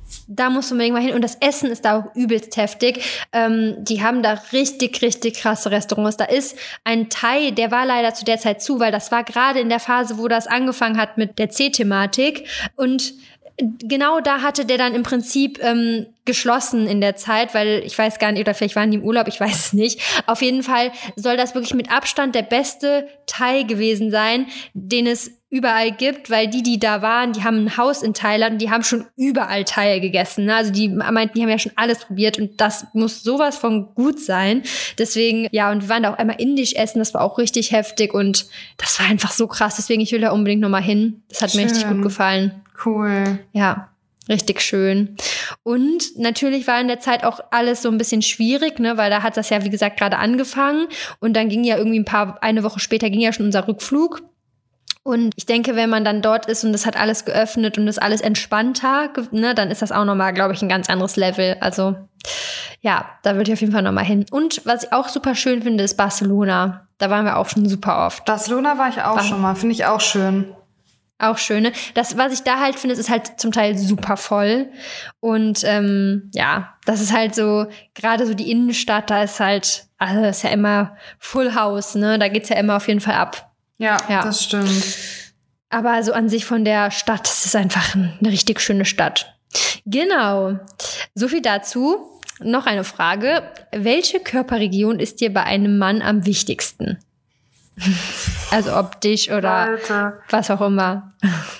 Da musst du unbedingt mal hin. Und das Essen ist da auch übelst heftig. Die haben da richtig, richtig krasse Restaurants. Da ist ein Thai, der war leider zu der Zeit zu, weil das war gerade in der Phase, wo das angefangen hat mit der C-Thematik. Und genau da hatte der dann im Prinzip geschlossen in der Zeit, weil ich weiß gar nicht, oder vielleicht waren die im Urlaub, ich weiß es nicht. Auf jeden Fall soll das wirklich mit Abstand der beste Thai gewesen sein, den es überall gibt, weil die da waren, die haben ein Haus in Thailand und die haben schon überall Thai gegessen. Ne? Also die meinten, die haben ja schon alles probiert und das muss sowas von gut sein. Deswegen, ja, und wir waren da auch einmal indisch essen, das war auch richtig heftig und das war einfach so krass. Deswegen, ich will da unbedingt nochmal hin. Das hat mir richtig gut gefallen. Cool. Ja, richtig schön. Und natürlich war in der Zeit auch alles so ein bisschen schwierig, ne, weil da hat das ja, wie gesagt, gerade angefangen und dann ging ja irgendwie eine Woche später ging ja schon unser Rückflug. Und ich denke, wenn man dann dort ist und das hat alles geöffnet und das alles entspannter, ne, dann ist das auch nochmal, glaube ich, ein ganz anderes Level. Also ja, da würde ich auf jeden Fall nochmal hin. Und was ich auch super schön finde, ist Barcelona. Da waren wir auch schon super oft. Barcelona war ich auch schon mal, finde ich auch schön. Auch schön, ne? Das, was ich da halt finde, ist halt zum Teil super voll. Und ja, das ist halt so, gerade so die Innenstadt, da ist halt, also das ist ja immer Full House, ne? Da geht's ja immer auf jeden Fall ab. Ja, das stimmt. Aber so an sich von der Stadt, das ist einfach eine richtig schöne Stadt. Genau. So viel dazu. Noch eine Frage. Welche Körperregion ist dir bei einem Mann am wichtigsten? Also optisch oder was auch immer.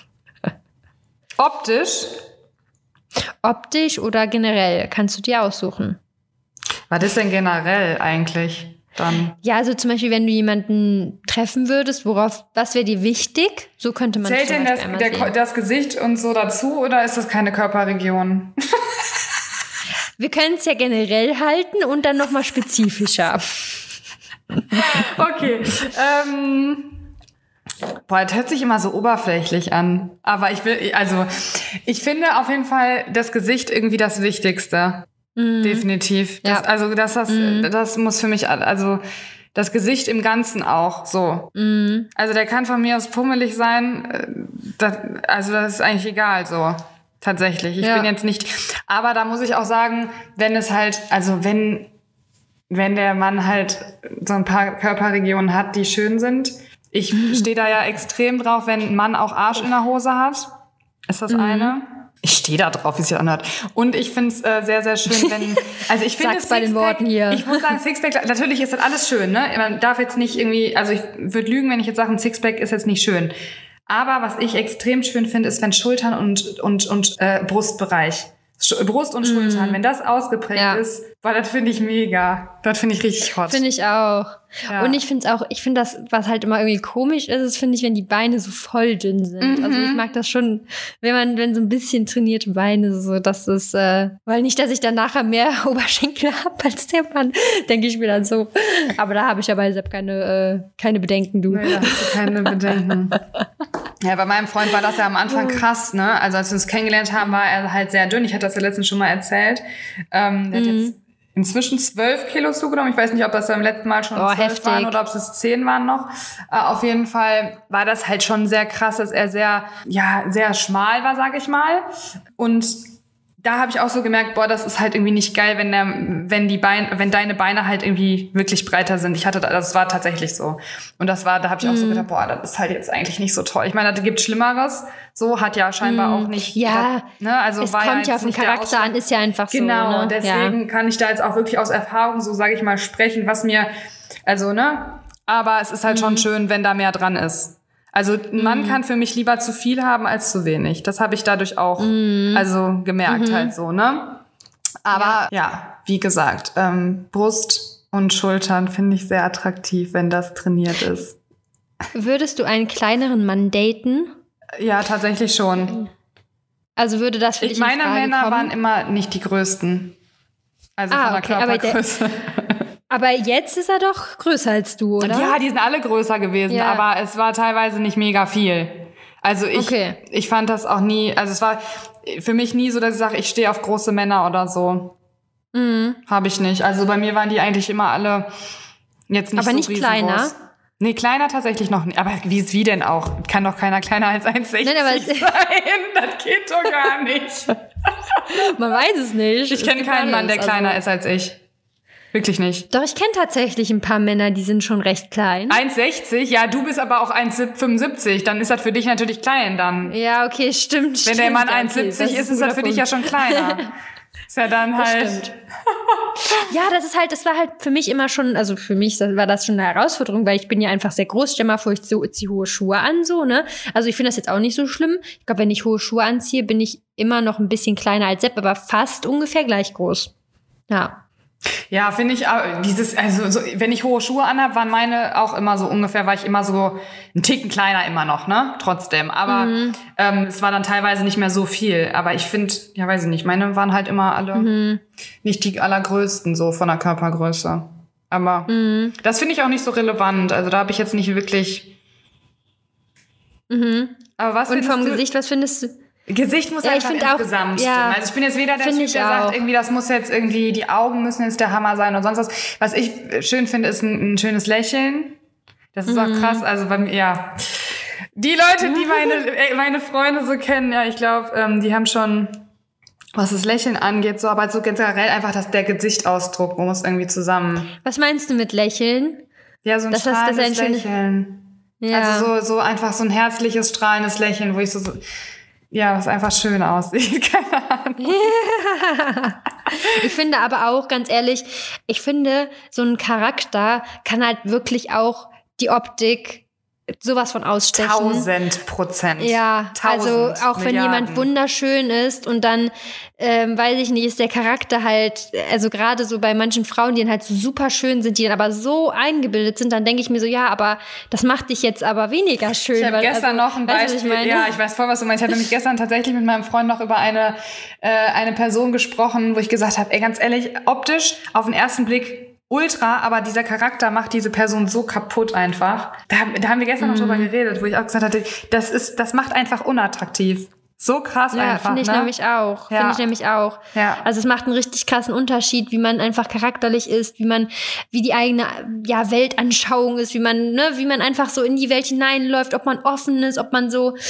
Optisch? Optisch oder generell, kannst du dir aussuchen. Was ist denn generell eigentlich dann? Ja, also zum Beispiel, wenn du jemanden treffen würdest, was wäre dir wichtig? So könnte man Zählt denn das Gesicht und so dazu oder ist das keine Körperregion? Wir können es ja generell halten und dann nochmal spezifischer. Okay. Das hört sich immer so oberflächlich an. Aber ich finde auf jeden Fall das Gesicht irgendwie das Wichtigste. Definitiv. Ja. Das muss für mich, also das Gesicht im Ganzen auch so. Also der kann von mir aus pummelig sein. Das ist eigentlich egal so. Tatsächlich. Ich bin jetzt nicht. Aber da muss ich auch sagen, wenn der Mann halt so ein paar Körperregionen hat, die schön sind. Ich stehe da ja extrem drauf, wenn ein Mann auch Arsch in der Hose hat. Ist das eine? Ich stehe da drauf, wie es sich anhört. Und ich finde es sehr, sehr schön, wenn... Also ich finde es bei den Worten hier. Ich muss sagen, Sixpack, natürlich ist das alles schön, ne? Man darf jetzt nicht irgendwie... Also ich würde lügen, wenn ich jetzt sage, ein Sixpack ist jetzt nicht schön. Aber was ich extrem schön finde, ist, wenn Schultern und Brustbereich... Brust und Schultern, wenn das ausgeprägt ist, das finde ich mega. Das finde ich richtig hot. Finde ich auch. Ja. Und ich finde das, was halt immer irgendwie komisch ist, finde ich, wenn die Beine so voll dünn sind. Also ich mag das schon, wenn so ein bisschen trainierte Beine, so, das ist, weil nicht, dass ich dann nachher mehr Oberschenkel habe als der Mann, denke ich mir dann so. Aber da habe ich ja bei Sepp keine Bedenken, du. Nee, da hast du keine Bedenken. Ja, bei meinem Freund war das ja am Anfang krass, ne? Also als wir uns kennengelernt haben, war er halt sehr dünn. Ich hatte das ja letztens schon mal erzählt. Der hat jetzt inzwischen 12 Kilo zugenommen. Ich weiß nicht, ob das beim letzten Mal schon 12 waren oder ob es 10 waren noch. Auf jeden Fall war das halt schon sehr krass, dass er sehr schmal war, sag ich mal. Und da habe ich auch so gemerkt, das ist halt irgendwie nicht geil, wenn deine Beine halt irgendwie wirklich breiter sind. Das war tatsächlich so. Und da habe ich auch so gedacht, das ist halt jetzt eigentlich nicht so toll. Ich meine, da gibt Schlimmeres. So hat ja scheinbar auch nicht. Ja, also es kommt ja auf den Charakter an, ist ja einfach so. Genau, ne? Deswegen kann ich da jetzt auch wirklich aus Erfahrung, so sage ich mal, sprechen, was mir, aber es ist halt schon schön, wenn da mehr dran ist. Also ein Mann kann für mich lieber zu viel haben als zu wenig. Das habe ich dadurch auch gemerkt halt so, ne? Aber wie gesagt, Brust und Schultern finde ich sehr attraktiv, wenn das trainiert ist. Würdest du einen kleineren Mann daten? Ja, tatsächlich schon. Also würde das für dich in Frage kommen? Meine Männer waren immer nicht die größten. Also von der Körpergröße. Aber jetzt ist er doch größer als du, oder? Ja, die sind alle größer gewesen, aber es war teilweise nicht mega viel. Also ich fand das auch nie, also es war für mich nie so, dass ich sage, ich stehe auf große Männer oder so. Habe ich nicht. Also bei mir waren die eigentlich immer alle jetzt nicht aber so nicht riesengroß. Kleiner? Nee, kleiner tatsächlich noch nicht. Aber wie denn auch? Kann doch keiner kleiner als 1,60 sein. Das geht doch gar nicht. Man weiß es nicht. Ich kenne keinen Mann, der kleiner ist als ich. Wirklich nicht. Doch, ich kenne tatsächlich ein paar Männer, die sind schon recht klein. 1,60? Ja, du bist aber auch 1,75. Dann ist das für dich natürlich klein dann. Ja, okay, stimmt. Wenn der Mann 1,70 ist, ist das für dich ja schon kleiner. Ist ja dann halt... Das stimmt. Ja, das war halt für mich immer schon, also für mich war das schon eine Herausforderung, weil ich bin ja einfach sehr groß. Stell mal vor, ich ziehe hohe Schuhe an, so, ne? Also ich finde das jetzt auch nicht so schlimm. Ich glaube, wenn ich hohe Schuhe anziehe, bin ich immer noch ein bisschen kleiner als Sepp, aber fast ungefähr gleich groß. Ja. Ja, finde ich auch, wenn ich hohe Schuhe anhab, waren meine auch immer so ungefähr, war ich immer so einen Ticken kleiner immer noch, ne? Trotzdem. Aber es war dann teilweise nicht mehr so viel. Aber ich finde, ja, weiß ich nicht, meine waren halt immer alle nicht die allergrößten so von der Körpergröße. Aber das finde ich auch nicht so relevant. Also da habe ich jetzt nicht wirklich... Aber was und vom Gesicht, was findest du? Gesicht muss einfach insgesamt stimmen. Also ich bin jetzt weder der Typ, der sagt, irgendwie, das muss jetzt irgendwie, die Augen müssen jetzt der Hammer sein oder sonst was. Was ich schön finde, ist ein schönes Lächeln. Das ist auch krass. Also bei mir, ja. Die Leute, die meine Freunde so kennen, ja, ich glaube, die haben schon, was das Lächeln angeht, so, aber so generell einfach, dass der Gesichtsausdruck muss irgendwie zusammen. Was meinst du mit Lächeln? Ja, so ein strahlendes Lächeln. Ja. Also so einfach so ein herzliches, strahlendes Lächeln, wo ich so ja, was einfach schön aussieht. Keine Ahnung. Ich finde aber auch, ganz ehrlich, ich finde, so ein Charakter kann halt wirklich auch die Optik sowas von ausstechen. 1000%. Ja, 1000 also auch wenn Milliarden. jemand wunderschön ist und dann, weiß ich nicht, ist der Charakter halt, also gerade so bei manchen Frauen, die dann halt so super schön sind, die dann aber so eingebildet sind, dann denke ich mir so, ja, aber das macht dich jetzt aber weniger schön. Ich habe gestern noch ein Beispiel, ich weiß voll, was du meinst. Ich hatte nämlich gestern tatsächlich mit meinem Freund noch über eine Person gesprochen, wo ich gesagt habe, ey, ganz ehrlich, optisch auf den ersten Blick ultra, aber dieser Charakter macht diese Person so kaputt einfach. Da haben wir gestern noch drüber geredet, wo ich auch gesagt hatte, das macht einfach unattraktiv. So krass ja, einfach, finde ich nämlich auch. Ja. Finde ich nämlich auch. Ja. Also es macht einen richtig krassen Unterschied, wie man einfach charakterlich ist, wie die eigene Weltanschauung ist, wie man einfach so in die Welt hineinläuft, ob man offen ist, ob man so,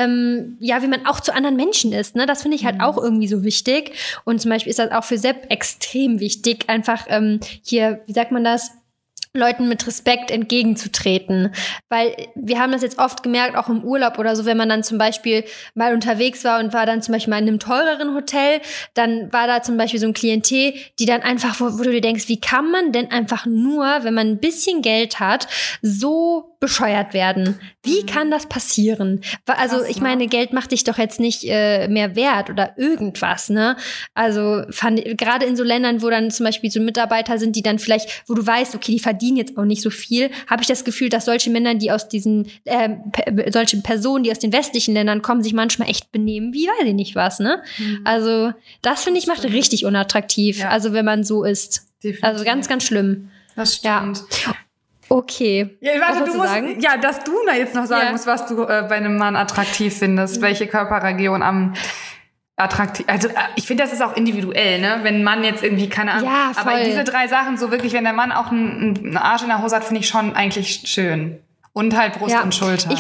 wie man auch zu anderen Menschen ist. Ne? Das finde ich halt auch irgendwie so wichtig. Und zum Beispiel ist das auch für Sepp extrem wichtig, einfach hier, wie sagt man das? Leuten mit Respekt entgegenzutreten. Weil wir haben das jetzt oft gemerkt, auch im Urlaub oder so, wenn man dann zum Beispiel mal unterwegs war und war dann zum Beispiel mal in einem teureren Hotel, dann war da zum Beispiel so ein Klientel, die dann einfach, wo du dir denkst, wie kann man denn einfach nur, wenn man ein bisschen Geld hat, so bescheuert werden? Wie kann das passieren? Also ich meine, Geld macht dich doch jetzt nicht mehr wert oder irgendwas, ne? Also gerade in so Ländern, wo dann zum Beispiel so Mitarbeiter sind, die dann vielleicht, wo du weißt, okay, die verdienen jetzt auch nicht so viel, habe ich das Gefühl, dass solche Männer, die aus diesen, solche Personen, die aus den westlichen Ländern kommen, sich manchmal echt benehmen, wie weiß ich nicht was, ne? Also das finde ich macht richtig unattraktiv, also wenn man so ist. Definitiv. Also ganz, ganz schlimm. Das stimmt. Ja. Okay. Ja, warte, dass du da jetzt noch sagen musst, was du bei einem Mann attraktiv findest, welche Körperregion am attraktiv. Also ich finde, das ist auch individuell, ne? Wenn ein Mann jetzt irgendwie, keine Ahnung. Ja, voll. Aber diese 3 Sachen, so wirklich, wenn der Mann auch einen Arsch in der Hose hat, finde ich schon eigentlich schön. Und halt Brust und Schultern.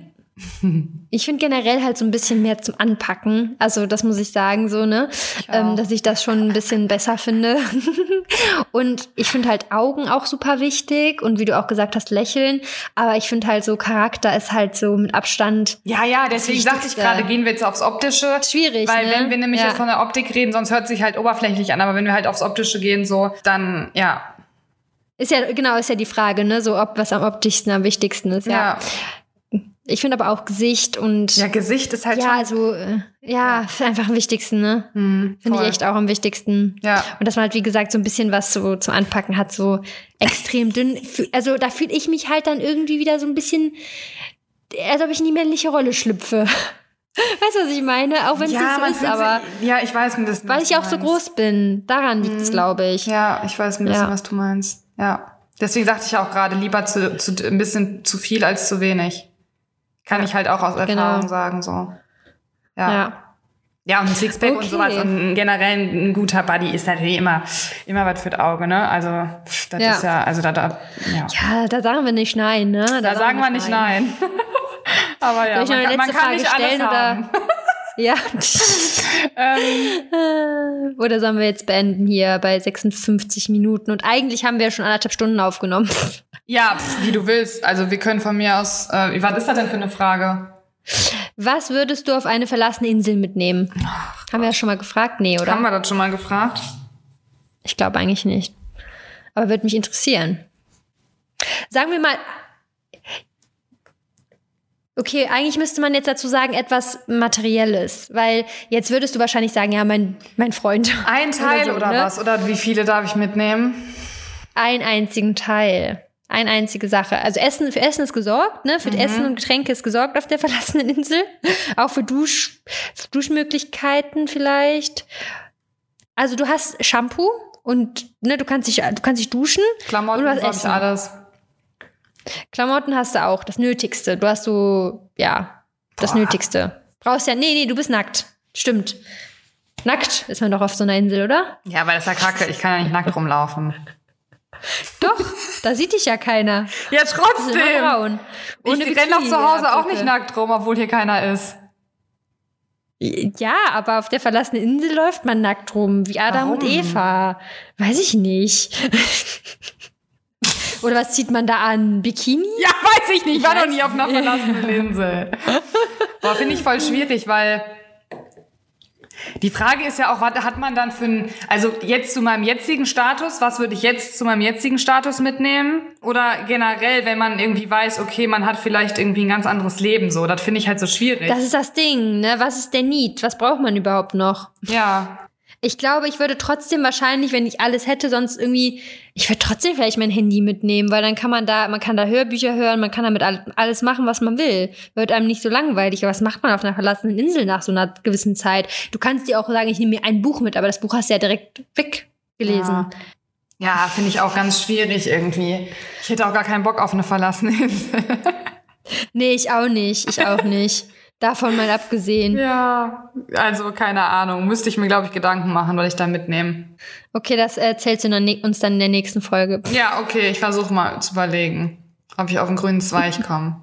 Ich finde generell halt so ein bisschen mehr zum Anpacken. Also das muss ich sagen, so, ne? Dass ich das schon ein bisschen besser finde. Und ich finde halt Augen auch super wichtig. Und wie du auch gesagt hast, Lächeln. Aber ich finde halt so Charakter ist halt so mit Abstand. Ja, deswegen sagte ich gerade, gehen wir jetzt aufs Optische. Schwierig, weil ne? Wenn wir nämlich jetzt von der Optik reden, sonst hört sich halt oberflächlich an. Aber wenn wir halt aufs Optische gehen, so, dann, ist ja die Frage, ne? So, was am optischsten, am wichtigsten ist, ja. Ich finde aber auch Gesicht und... Ja, Gesicht ist halt schon... einfach am wichtigsten, ne? Finde ich echt auch am wichtigsten. Ja. Und dass man halt, wie gesagt, so ein bisschen was so zum Anpacken hat, so extrem dünn. Also da fühle ich mich halt dann irgendwie wieder so ein bisschen, als ob ich in die männliche Rolle schlüpfe. Weißt du, was ich meine? Auch wenn es nicht so ist, aber... Ja, ich weiß ein bisschen, weil ich auch so groß bin. Daran liegt es, glaube ich. Ja, ich weiß ein bisschen, was du meinst. Ja. Deswegen sagte ich auch gerade, lieber ein bisschen zu viel als zu wenig. Kann ich halt auch aus Erfahrung sagen, so. Ja, und ein Sixpack und sowas und generell ein guter Buddy ist natürlich immer was für das Auge, ne? Also, das ist ja, also da. Ja, da sagen wir nicht nein, ne? Da sagen wir nicht nein. Aber ja, man kann nicht alles haben. Ja. Oder sollen wir jetzt beenden hier bei 56 Minuten? Und eigentlich haben wir ja schon 1,5 Stunden aufgenommen. Ja, wie du willst. Also wir können von mir aus, was ist das denn für eine Frage? Was würdest du auf eine verlassene Insel mitnehmen? Haben wir das schon mal gefragt? Nee, oder? Haben wir das schon mal gefragt? Ich glaube eigentlich nicht. Aber würde mich interessieren. Sagen wir mal, okay, eigentlich müsste man jetzt dazu sagen, etwas Materielles. Weil jetzt würdest du wahrscheinlich sagen, ja, mein Freund. Ein Teil so, oder ne? was? Oder wie viele darf ich mitnehmen? Einen einzigen Teil. Eine einzige Sache. Also für Essen ist gesorgt, ne? Für Essen und Getränke ist gesorgt auf der verlassenen Insel. Auch für Duschmöglichkeiten vielleicht. Also du hast Shampoo und ne, du kannst dich duschen. Klamotten, und du hast Essen. Alles. Klamotten hast du auch, das Nötigste. Du hast das Nötigste. Brauchst ja, nee, du bist nackt. Stimmt. Nackt ist man doch auf so einer Insel, oder? Ja, weil das ist ja kacke. Ich kann ja nicht nackt rumlaufen. Doch, da sieht dich ja keiner. Ja, trotzdem. Ich renne doch zu Hause auch nicht nackt rum, obwohl hier keiner ist. Ja, aber auf der verlassenen Insel läuft man nackt rum, wie Adam und Eva. Weiß ich nicht. Oder was zieht man da an? Bikini? Ja, weiß ich nicht. Ich war noch nie auf einer verlassenen Insel. Boah, finde ich voll schwierig, weil die Frage ist ja auch, was hat man dann also jetzt zu meinem jetzigen Status, was würde ich jetzt zu meinem jetzigen Status mitnehmen? Oder generell, wenn man irgendwie weiß, okay, man hat vielleicht irgendwie ein ganz anderes Leben, so, das finde ich halt so schwierig. Das ist das Ding, ne? Was ist der Need? Was braucht man überhaupt noch? Ja. Ich glaube, ich würde trotzdem wahrscheinlich, wenn ich alles hätte, sonst irgendwie, ich würde trotzdem vielleicht mein Handy mitnehmen, weil dann man kann da Hörbücher hören, man kann damit alles machen, was man will. Wird einem nicht so langweilig. Aber was macht man auf einer verlassenen Insel nach so einer gewissen Zeit? Du kannst dir auch sagen, ich nehme mir ein Buch mit, aber das Buch hast du ja direkt weggelesen. Ja, finde ich auch ganz schwierig irgendwie. Ich hätte auch gar keinen Bock auf eine verlassene Insel. Nee, ich auch nicht. Davon mal abgesehen. Ja, also keine Ahnung. Müsste ich mir, glaube ich, Gedanken machen, was ich da mitnehme. Okay, das erzählst du uns dann in der nächsten Folge. Ja, okay, ich versuche mal zu überlegen, ob ich auf den grünen Zweig komme.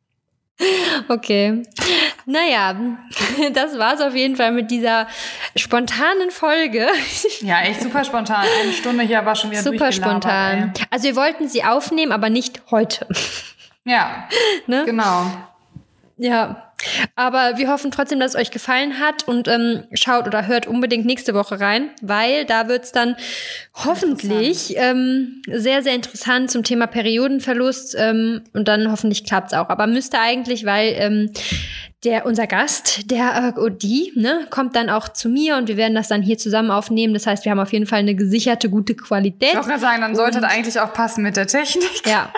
Okay. Naja, das war's auf jeden Fall mit dieser spontanen Folge. Ja, echt super spontan. 1 Stunde hier war schon wieder super spontan. Ey. Also wir wollten sie aufnehmen, aber nicht heute. Ja, ne? Genau. Ja, aber wir hoffen trotzdem, dass es euch gefallen hat und schaut oder hört unbedingt nächste Woche rein, weil da wird's dann hoffentlich sehr, sehr interessant zum Thema Periodenverlust und dann hoffentlich klappt's auch. Aber müsste eigentlich, weil unser Gast, der Odi, ne, kommt dann auch zu mir und wir werden das dann hier zusammen aufnehmen. Das heißt, wir haben auf jeden Fall eine gesicherte, gute Qualität. Ich wollte gerade sagen, dann sollte das eigentlich auch passen mit der Technik. Ja.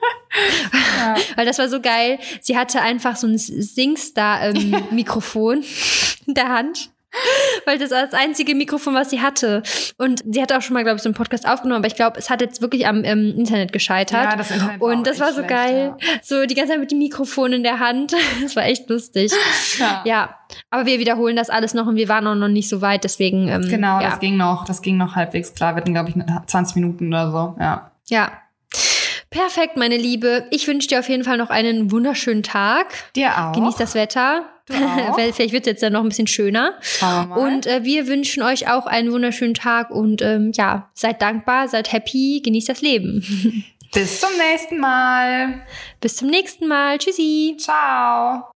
Ja. Weil das war so geil. Sie hatte einfach so ein SingStar-Mikrofon in der Hand. Weil das war das einzige Mikrofon, was sie hatte. Und sie hat auch schon mal, glaube ich, so einen Podcast aufgenommen, aber ich glaube, es hat jetzt wirklich am Internet gescheitert. Ja, das Internet war und das war so schlecht, geil. Ja. So die ganze Zeit mit dem Mikrofon in der Hand. Das war echt lustig. Ja. Aber wir wiederholen das alles noch und wir waren auch noch nicht so weit, deswegen. Genau, ja. Das ging noch halbwegs klar. Wir hatten, glaube ich, 20 Minuten oder so. Ja. Ja. Perfekt, meine Liebe. Ich wünsche dir auf jeden Fall noch einen wunderschönen Tag. Dir auch. Genieß das Wetter. Du auch. Vielleicht wird es jetzt dann noch ein bisschen schöner. Schauen wir mal. Und wir wünschen euch auch einen wunderschönen Tag und seid dankbar, seid happy, genießt das Leben. Bis zum nächsten Mal. Bis zum nächsten Mal. Tschüssi. Ciao.